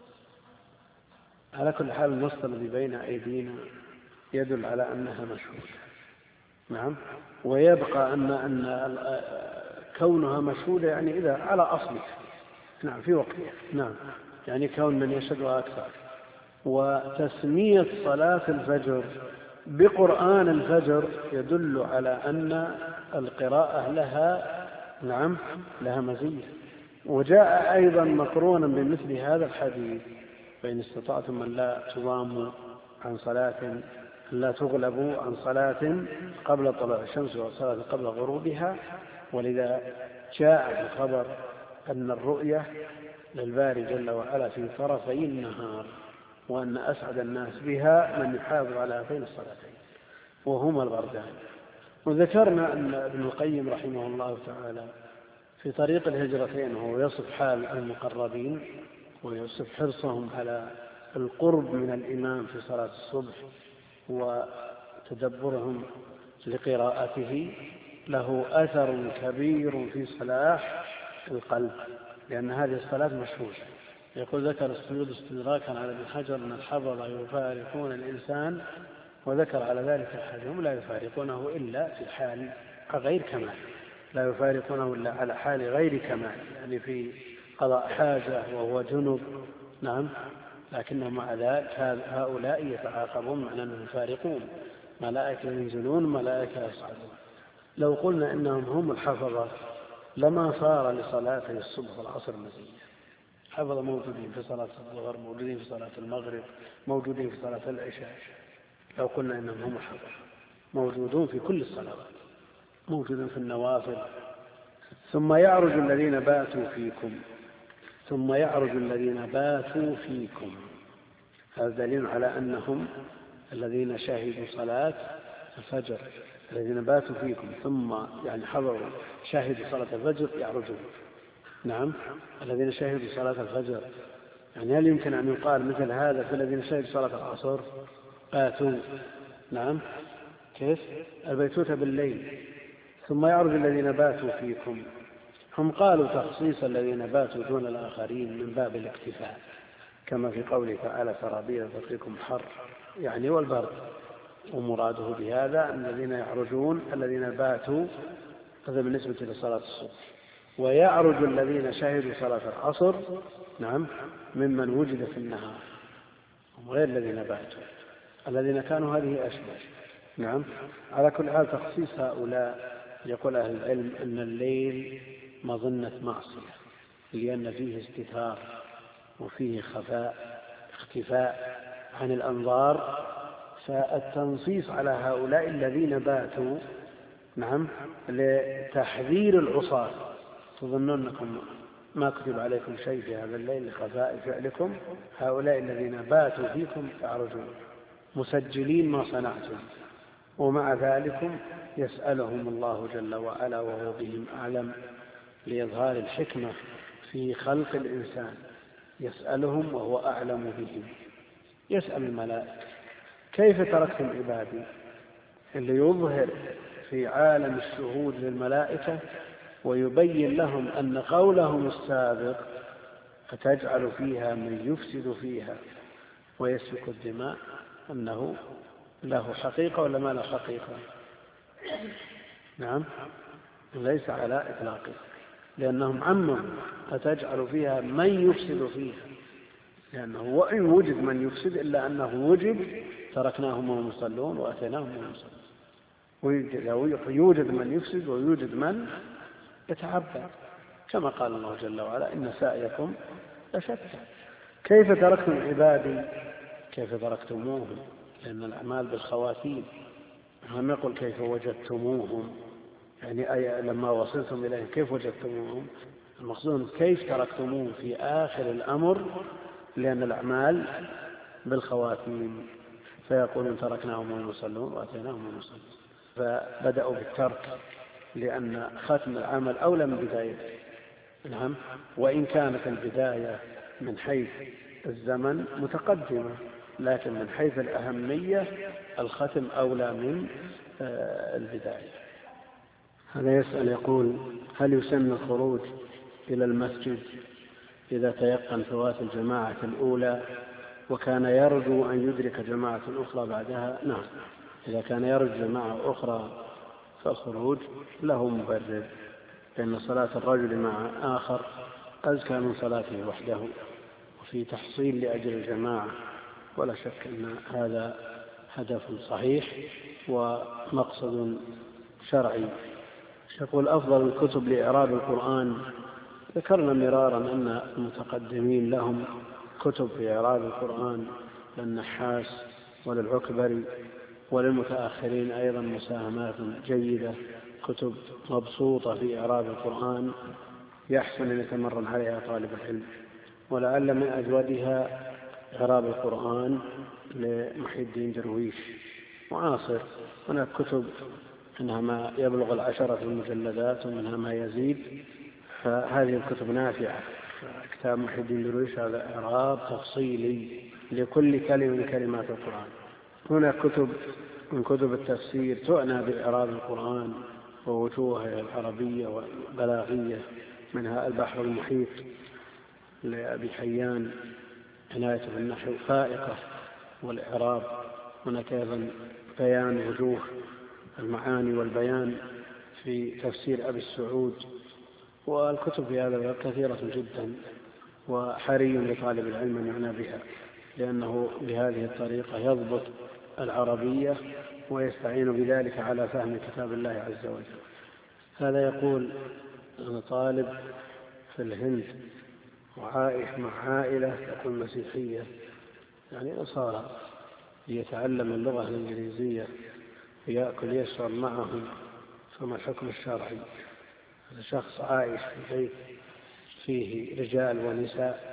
على كل حال النص الذي بين أيدينا يدل على أنها مشهودة. نعم، ويبقى أن كونها مشهودة يعني إذا على أصلها، نعم، في وقتها، نعم، يعني كون من يشهدها أكثر. وتسمية صلاة الفجر بقرآن الفجر يدل على أن القراءة لها، نعم، لها مزية. وجاء أيضا مقرونا بمثل هذا الحديث: فإن استطعتم من لا تضاموا عن صلاة، لا تغلبوا عن صلاة قبل طلوع الشمس وصلاة قبل غروبها. ولذا جاء الخبر أن الرؤية للباري جل وعلا في طرفي النهار، وأن أسعد الناس بها من يحافظ على هاتين الصلاتين وهما البردان. وذكرنا أن ابن القيم رحمه الله تعالى في طريق الهجرتين وهو يصف حال المقربين ويصف حرصهم على القرب من الإمام في صلاة الصبح وتدبرهم لقراءته، له أثر كبير في صلاح القلب، لأن هذه الصلاة مشهودة. يقول: ذكر السجود استدراكا على ابن حجر أن الحفظة يفارقون الإنسان، وذكر على ذلك أحدهم: لا يفارقونه إلا في الحال غير كمال، لا يفارقونه إلا على حال غير كمال، يعني في قضاء حاجة وهو جنب. نعم، لكنهم مع ذلك هؤلاء يتعاقبون مع أنهم يفارقون، ملائكة ينزلون ملائكة يصعدون. لو قلنا إنهم هم الحفظة لما صار لصلاتي الصبح والعصر مزية. حفظة موجودين في صلاة الظهر، موجودين في صلاة المغرب، موجودين في صلاة العشاء. لو قلنا إنهم هم الحفظة موجودون في كل الصلوات، موجودين في النوافل. ثم يعرج الذين باتوا فيكم، ثم يعرج الذين باتوا فيكم. هذا دليل على أنهم الذين شهدوا صلاة الفجر الذين باتوا فيكم ثم يعني حضروا شاهدوا صلاة الفجر يعرجون. نعم، الذين شهدوا صلاة الفجر، يعني هل يمكن أن يقال مثل هذا في الذين شهدوا صلاة العصر باتوا؟ نعم، كيف؟ البيتوتة بالليل ثم يعرج الذين باتوا فيكم. هم قالوا تخصيص الذين باتوا دون الآخرين من باب الاكتفاء، كما في قوله تعالى سرابيل تقيكم حر يعني والبرد، ومراده بهذا أن الذين يعرجون الذين باتوا، هذا بالنسبة لصلاة الصبح، ويعرج الذين شهدوا صلاة العصر نعم ممن وجد في النهار، هم غير الذين باتوا، الذين كانوا هذه أشبه. نعم، على كل حال تخصيص هؤلاء يقول أهل العلم أن الليل مظنة معصية، لأن فيه استتار وفيه خفاء اختفاء عن الأنظار، فالتنصيص على هؤلاء الذين باتوا نعم لتحذير العصاة، تظنون أنكم ما كتب عليكم شيء في هذا الليل لخفاء فعلكم، هؤلاء الذين باتوا فيكم يعرجون مسجلين ما صنعتم، ومع ذلك يسألهم الله جل وعلا وهو بهم أعلم لإظهار الحكمة في خلق الإنسان، يسألهم وهو أعلم بهم. يسأل الملائكة كيف تركتم عبادي، اللي يظهر في عالم الشهود للملائكة ويبين لهم أن قولهم السابق أتجعل فيها من يفسد فيها ويسفك الدماء أنه له حقيقة ولا ما له حقيقة؟ نعم، ليس على إطلاقه، لأنهم عمم أتجعل فيها من يفسد فيها، لأنه وإن وجد من يفسد إلا أنه وجد تركناهم وهم يصلون وأتيناهم وهم يصلون، ويوجد من يفسد ويوجد من يتعبد، كما قال الله جل وعلا إن سعيكم لشتى. كيف تركتم عبادي، كيف تركتموهم، لأن الأعمال بالخواتيم، لم يقل كيف وجدتموهم، يعني أي لما وصلتم إليهم كيف وجدتموهم، المقصود كيف تركتموهم في آخر الأمر، لأن الأعمال بالخواتيم، فيقولون تركناهم وهم يصلون وأتيناهم وهم يصلون، فبدأوا بالترك لأن ختم العمل أولى من بدايته. نعم، وإن كانت البداية من حيث الزمن متقدمة، لكن من حيث الأهمية الختم أولى من البداية. هذا يسأل يقول هل يسن الخروج إلى المسجد إذا تيقن فوات الجماعة الأولى وكان يرجو أن يدرك جماعة أخرى بعدها؟ نعم، إذا كان يرجو جماعة أخرى فالخروج له مبرر، لأن صلاة الرجل مع آخر أزكى من صلاته وحده، وفي تحصيل لأجل الجماعة، ولا شك أن هذا هدف صحيح ومقصد شرعي. يقول أفضل الكتب لإعراب القرآن، ذكرنا مرارا أن المتقدمين لهم كتب في إعراب القرآن للنحاس وللعكبري، وللمتأخرين أيضا مساهمات جيدة، كتب مبسوطة في إعراب القرآن يحسن أن يتمرن عليها طالب العلم. ولعل من أجودها إعراب القرآن لمحي الدين درويش معاصر، هناك كتب منها ما يبلغ 10 المجلدات ومنها ما يزيد، فهذه الكتب نافعة. كتاب محي الدين درويش هذا إعراب تفصيلي لكل كلمة من كلمات القرآن. هناك كتب من كتب التفسير تعنى بإعراب القرآن ووجوهه العربية والبلاغية، منها البحر المحيط لأبي حيان عناية بالنحو فائقة والإعراب. هناك أيضا بيان وجوه المعاني والبيان في تفسير أبي السعود، والكتب في هذا كثيرة جدا، وحري لطالب العلم أن يعنى بها، لأنه بهذه الطريقة يضبط العربية ويستعين بذلك على فهم كتاب الله عز وجل. هذا يقول أنا طالب في الهند وعائش مع عائلة تكون مسيحية، يعني نصارى، يتعلم اللغة الإنجليزية ويأكل يشرب معهم، فما الحكم الشرعي؟ هذا شخص عايش في بيت فيه رجال ونساء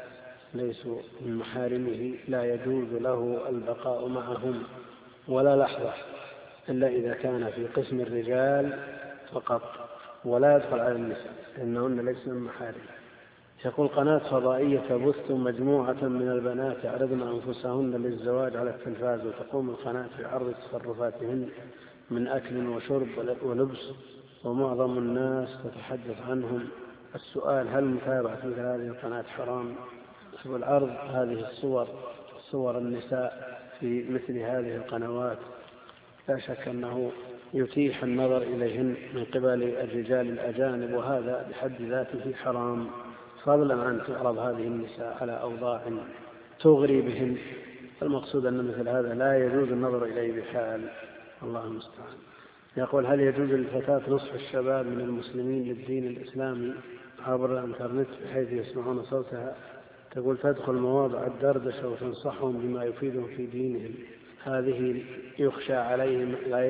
ليسوا من محارمه لا يجوز له البقاء معهم ولا لحظة إلا إذا كان في قسم الرجال فقط، ولا يدخل على النساء لأنهن ليسن من محارمه. يقول قناة فضائية تبث مجموعة من البنات يعرضن أنفسهن للزواج على التلفاز، وتقوم القناة في عرض تصرفاتهن من أكل وشرب ولبس، ومعظم الناس تتحدث عنهم. السؤال: هل متابعة مثل هذه القناة حرام؟ والعرض هذه صور النساء في مثل هذه القنوات لا شك أنه يتيح النظر إليهن من قبل الرجال الأجانب، وهذا بحد ذاته حرام، فضلا عن تعرض هذه النساء على أوضاع تغري بهن. المقصود أن مثل هذا لا يجوز النظر إليه بحال، الله المستعان. يقول: هل يجوز للفتاة نصح الشباب من المسلمين للدين الإسلامي عبر الإنترنت بحيث يسمعون صوتها؟ تقول: تدخل مواضع الدردشة وتنصحهم بما يفيدهم في دينهم، هذه يخشى عليها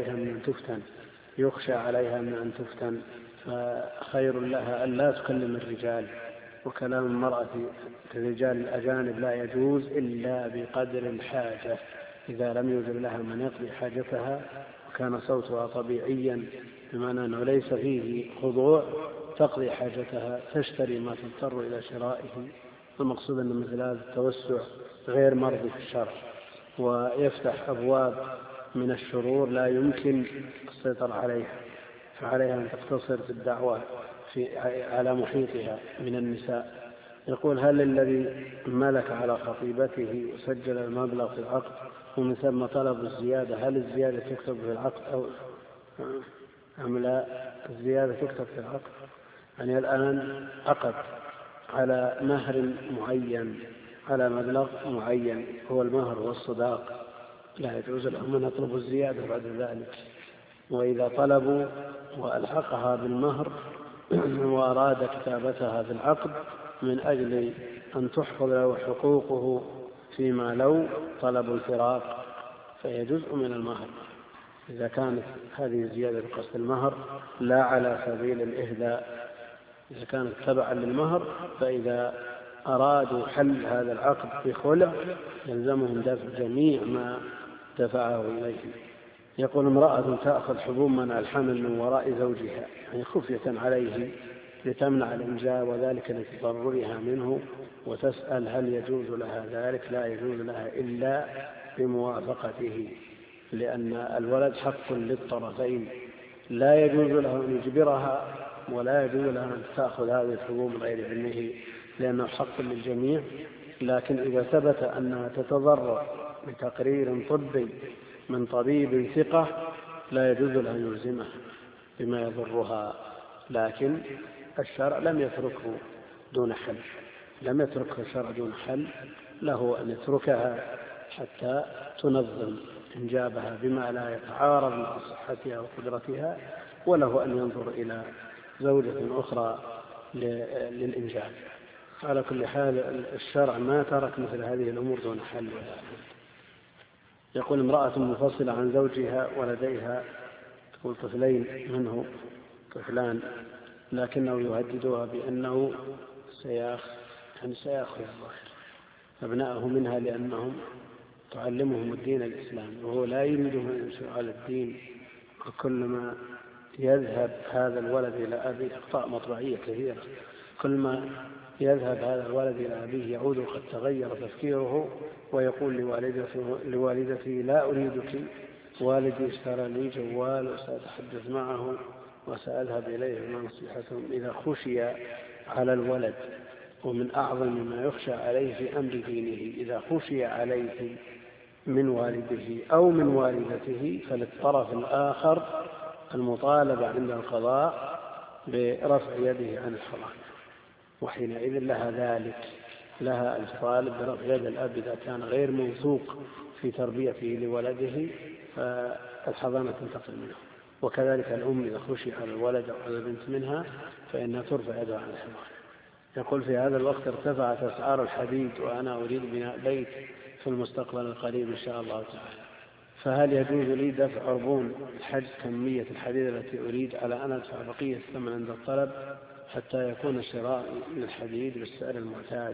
من أن تفتن، فخير لها أن لا تكلم الرجال. وكلام المرأة الرجال الأجانب لا يجوز إلا بقدر الحاجة، إذا لم يوجد لها من يقضي حاجتها وكان صوتها طبيعيا بمعنى أنه ليس فيه خضوع، تقضي حاجتها، تشتري ما تضطر إلى شرائه. المقصود أن مثل هذا التوسع غير مرضي في الشرع، ويفتح أبواب من الشرور لا يمكن السيطرة عليها، فعليها أن تقتصر في الدعوة على محيطها من النساء. يقول: هل الذي ملك على خطيبته وسجل المبلغ في العقد ومن ثم طلب الزيادة، هل الزيادة تكتب في العقد أم لا؟ الزيادة تكتب في العقد. يعني الآن عقد على مهر معين، على مبلغ معين هو المهر والصداق، لا يجوز لهم أن يطلبوا الزيادة بعد ذلك. وإذا طلبوا وألحقها بالمهر وأراد كتابتها في العقد من أجل أن تحفظ له حقوقه فيما لو طلبوا الفراق، فهي جزء من المهر. إذا كانت هذه الزيادة بقصد المهر لا على سبيل الإهداء، إذا كانت تبعا للمهر، فإذا أرادوا حل هذا العقد بخلع يلزمهم دفع جميع ما دفعه إليهم. يقول: امرأة تأخذ حبوب منع الحمل من وراء زوجها، يعني خفية عليه لتمنع الإنجاب وذلك لتضررها منه، وتسأل هل يجوز لها ذلك؟ لا يجوز لها إلا بموافقته، لأن الولد حق للطرفين، لا يجوز له أن يجبرها ولا يجوز لها أن تأخذ هذه الحبوب من غير علمه لأنه حق للجميع. لكن إذا ثبت أنها تتضرر بتقرير طبي من طبيب ثقة لا يجوز له أن يلزمها بما يضرها. لكن الشرع لم يتركه دون حل، لم يتركه الشرع دون حل، له أن يتركها حتى تنظم إنجابها بما لا يتعارض مع صحتها وقدرتها، وله أن ينظر إلى زوجة أخرى للإنجاب. على كل حال الشرع ما ترك مثل هذه الأمور دون حل. يقول: امرأة منفصلة عن زوجها ولديها تقول طفلين منه طفلان، لكنه يهددها بأنه سيأخذ أبنائه منها لأنهم تعلمهم الدين الإسلامي، وهو لا يريدهم أن ينشروا على الدين. وكلما يذهب هذا الولد إلى أبيه، أخطاء مطبعية كثيرة، كل ما يذهب هذا الولد إلى أبيه يعود وقد تغير تفكيره، ويقول لوالدته: لا أريدك، والدي اشترى لي جوال وسأتحدث معه وسأذهب إليه ونصيحتهم. إذا خشي على الولد، ومن أعظم ما يخشى عليه في أمر دينه، إذا خشي عليه من والده أو من والدته، فللطرف الآخر المطالبة عند القضاء برفع يده عن الحرام، وحينئذ لها ذلك، لها أن تطالب برفع يد الأب إذا كان غير موثوق في تربيته لولده، فالحضانة تنتقل منه. وكذلك الأم إذا خشي على الولد أو على البنت منها فإنها ترفع يدها عن الحرام. يقول: في هذا الوقت ارتفعت أسعار الحديد وأنا أريد بناء بيت في المستقبل القريب إن شاء الله تعالى، فهل يجوز لي دفع عربون الحج كمية الحديد التي أريد على أن أدفع بقية الثمن عند الطلب حتى يكون الشراء من الحديد بالسعر المعتاد؟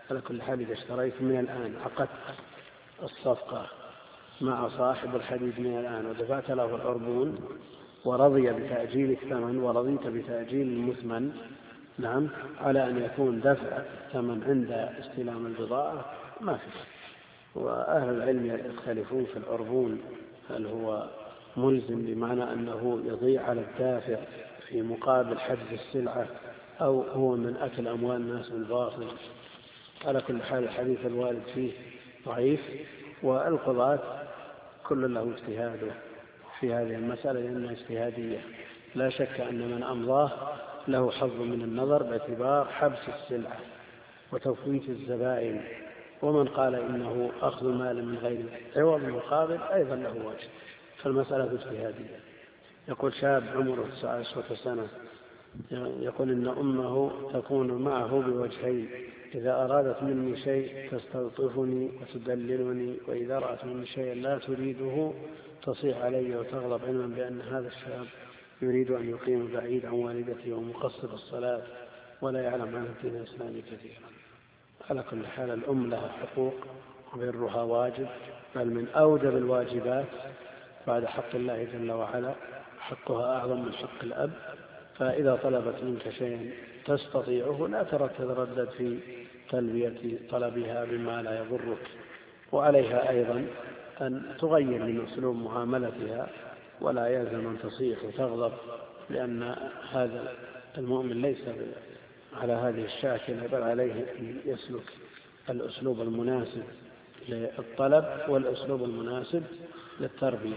على كل حال إذا اشتريت من الآن عقدت الصفقة مع صاحب الحديد من الآن ودفعت له العربون ورضي بتأجيل الثمن ورضيت بتأجيل المثمن، نعم، على أن يكون دفع الثمن عند استلام البضاعة ما فيه. وأهل العلم يختلفون في العربون، هل هو ملزم بمعنى أنه يضيع على الدافع في مقابل حجز السلعة أو هو من أكل أموال الناس بالباطل. على كل حال الحديث الوارد فيه ضعيف، والقضاة كل له اجتهاده في هذه المسألة لأنها اجتهادية. لا شك أن من أمضاه له حظ من النظر باعتبار حبس السلعة وتفويت الزبائن، ومن قال إنه أخذ مال من غير عوض مقابل أيضا له وجه، فالمسألة اجتهادية. يقول شاب عمره 19 سنة يقول إن أمه تكون معه بوجهين: إذا أرادت مني شيء تستلطفني وتدللني، وإذا رأت مني شيئا لا تريده تصيح علي وتغضب، علما بأن هذا الشاب يريد أن يقيم بعيد عن والدته ومقصر الصلاة ولا يعلم عن الدين الإسلامي كثيرا. على كل حال الأم لها حقوق وبرها واجب، بل من أوجب الواجبات بعد حق الله جل وعلا، حقها أعظم من حق الأب. فإذا طلبت منك شيئا تستطيعه لا تتردد في تلبية طلبها بما لا يضرك، وعليها أيضا أن تغير من أسلوب معاملتها، ولا يلزم أن تصيح وتغضب، لأن هذا المؤمن ليس على هذه الشاكلة، بل عليه أن يسلك الأسلوب المناسب للطلب والأسلوب المناسب للتربية.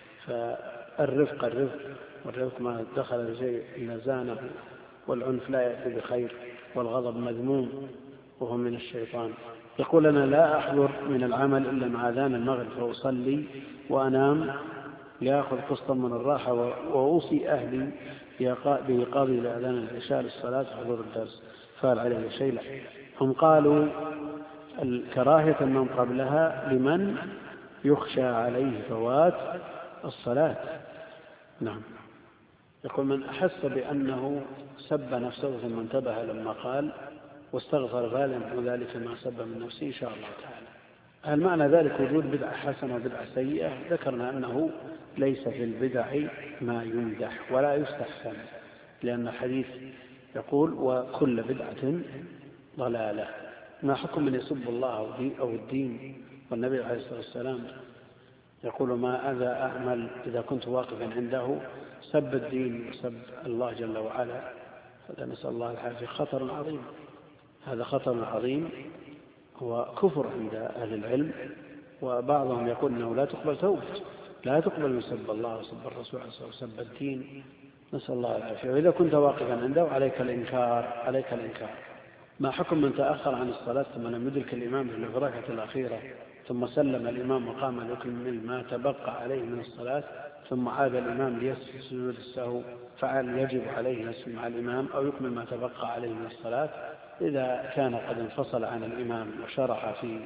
فالرفق والرفق ما دخل بشيء إلا زانه، والعنف لا يأتي بخير، والغضب مذموم وهو من الشيطان. يقول أنا لا أحضر من العمل إلا مع أذان المغرب فأصلي وأنام لأخذ قسطا من الراحة، وأوصي أهلي بإيقاظي لأذان العشاء للصلاة وحضور الدرس، فهل عليه شيء؟ لا. هم قالوا الكراهية النوم قبلها لمن يخشى عليه فوات الصلاة. نعم. يقول من أحس بأنه سب نفسه ثم انتبه لما قال واستغفر فليمحو ذلك ما سب من نفسه إن شاء الله تعالى. هل معنى ذلك وجود بدعة حسنة وبدعة سيئة؟ ذكرنا أنه ليس في البدع ما يمدح ولا يستحسن، لأن الحديث يقول وكل بدعة ضلالة. ما حكم من يسب الله أو الدين؟ والنبي عليه الصلاة والسلام يقول ما أذى أعمل إذا كنت واقفا عنده سب الدين وسب الله جل وعلا، هذا نسأل الله العافية خطر عظيم. هذا خطر عظيم، هو كفر عند أهل العلم، وبعضهم يقول أنه لا تقبل توبة، لا تقبل من سب الله وسب الرسول وسب الدين، نسأل الله العافية. وإذا كنت واقفا عنده عليك الإنكار. ما حكم من تأخر عن الصلاة ثم لم يدرك الإمام في الركعة الأخيرة ثم سلم الإمام وقام ليكمل ما تبقى عليه من الصلاة ثم عاد الإمام ليسجد سجود السهو، فعل يجب عليه يسجد مع الإمام أو يكمل ما تبقى عليه من الصلاة؟ إذا كان قد انفصل عن الإمام وشرع في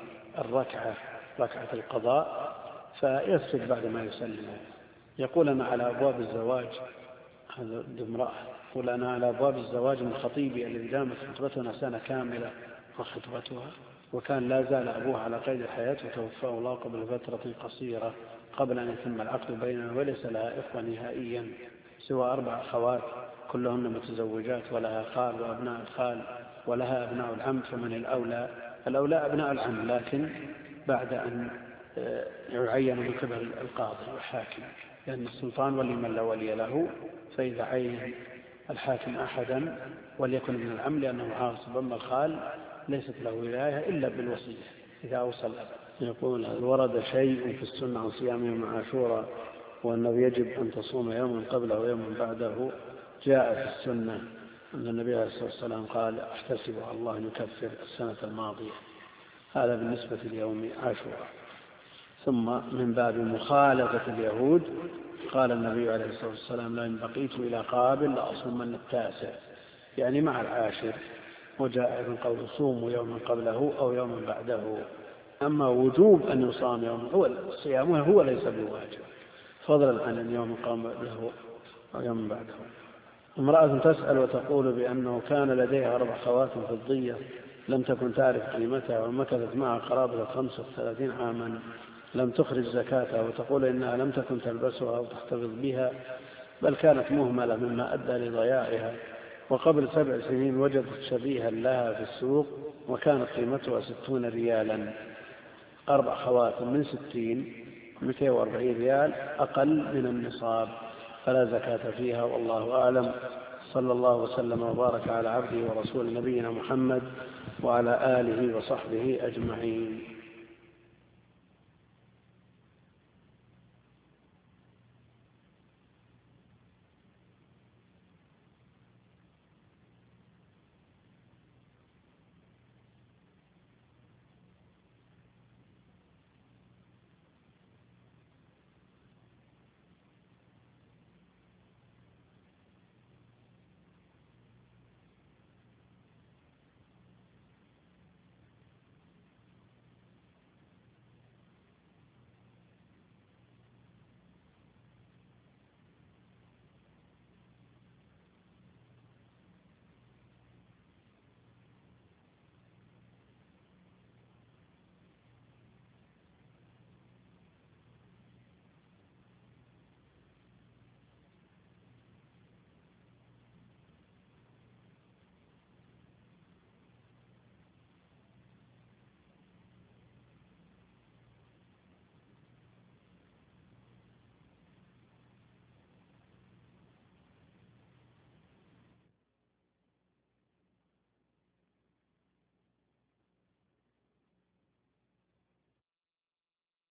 ركعة القضاء فيسجد بعد ما يسلم. يقول أنا على أبواب الزواج، هذا امرأة، يقول أنا على أبواب الزواج من خطيبي الذي دامت خطبتنا سنة كاملة وخطبتها، وكان لا زال أبوها على قيد الحياة وتوفاه الله قبل فترة قصيرة قبل أن يتم العقد بيننا، وليس لها إخوة نهائيا سوى 4 أخوات كلهن متزوجات، ولها خال وأبناء الخال ولها أبناء العم، فمن الأولى أبناء العم، لكن بعد أن يعين من قبل القاضي والحاكم، لأن السلطان ولي من لا ولي له، فإذا عين الحاكم أحدا وليكن من العم لأنه عاصب، أما الخال ليست له ولاية إلا بالوصية إذا أوصى الأب. يقول هل ورد شيء في السنة عن صيام يوم عاشوراء وأنه يجب أن تصوم يوما قبله ويوما بعده؟ جاء في السنة أن النبي عليه الصلاة والسلام قال احتسب على الله أن يكفر السنة الماضية، هذا بالنسبة ليوم عاشوراء. ثم من باب مخالفة اليهود قال النبي عليه الصلاة والسلام لئن بقيت إلى قابل لأصومن 9، يعني مع 10. وجاء من قول صوموا يوما قبله أو يوما بعده. أما وجوب أن يصام يوم هو صيامه هو ليس بواجب، فضلا عن أن يوم قبله أو يوم بعده. امرأة تسأل وتقول بأنه كان لديها 4 خواتم فضية لم تكن تعرف قيمتها ومكثت معها قرابة 35 عاما لم تخرج زكاتها، وتقول إنها لم تكن تلبسها أو تحتفظ بها، بل كانت مهملة مما أدى لضياعها. وقبل 7 سنين وجدت شبيها لها في السوق وكانت قيمتها 60 ريالا، 4 خواتم من 60 240 ريال أقل من النصاب، فلا زكاة فيها، والله أعلم. صلى الله وسلم وبارك على عبده ورسول نبينا محمد وعلى آله وصحبه أجمعين.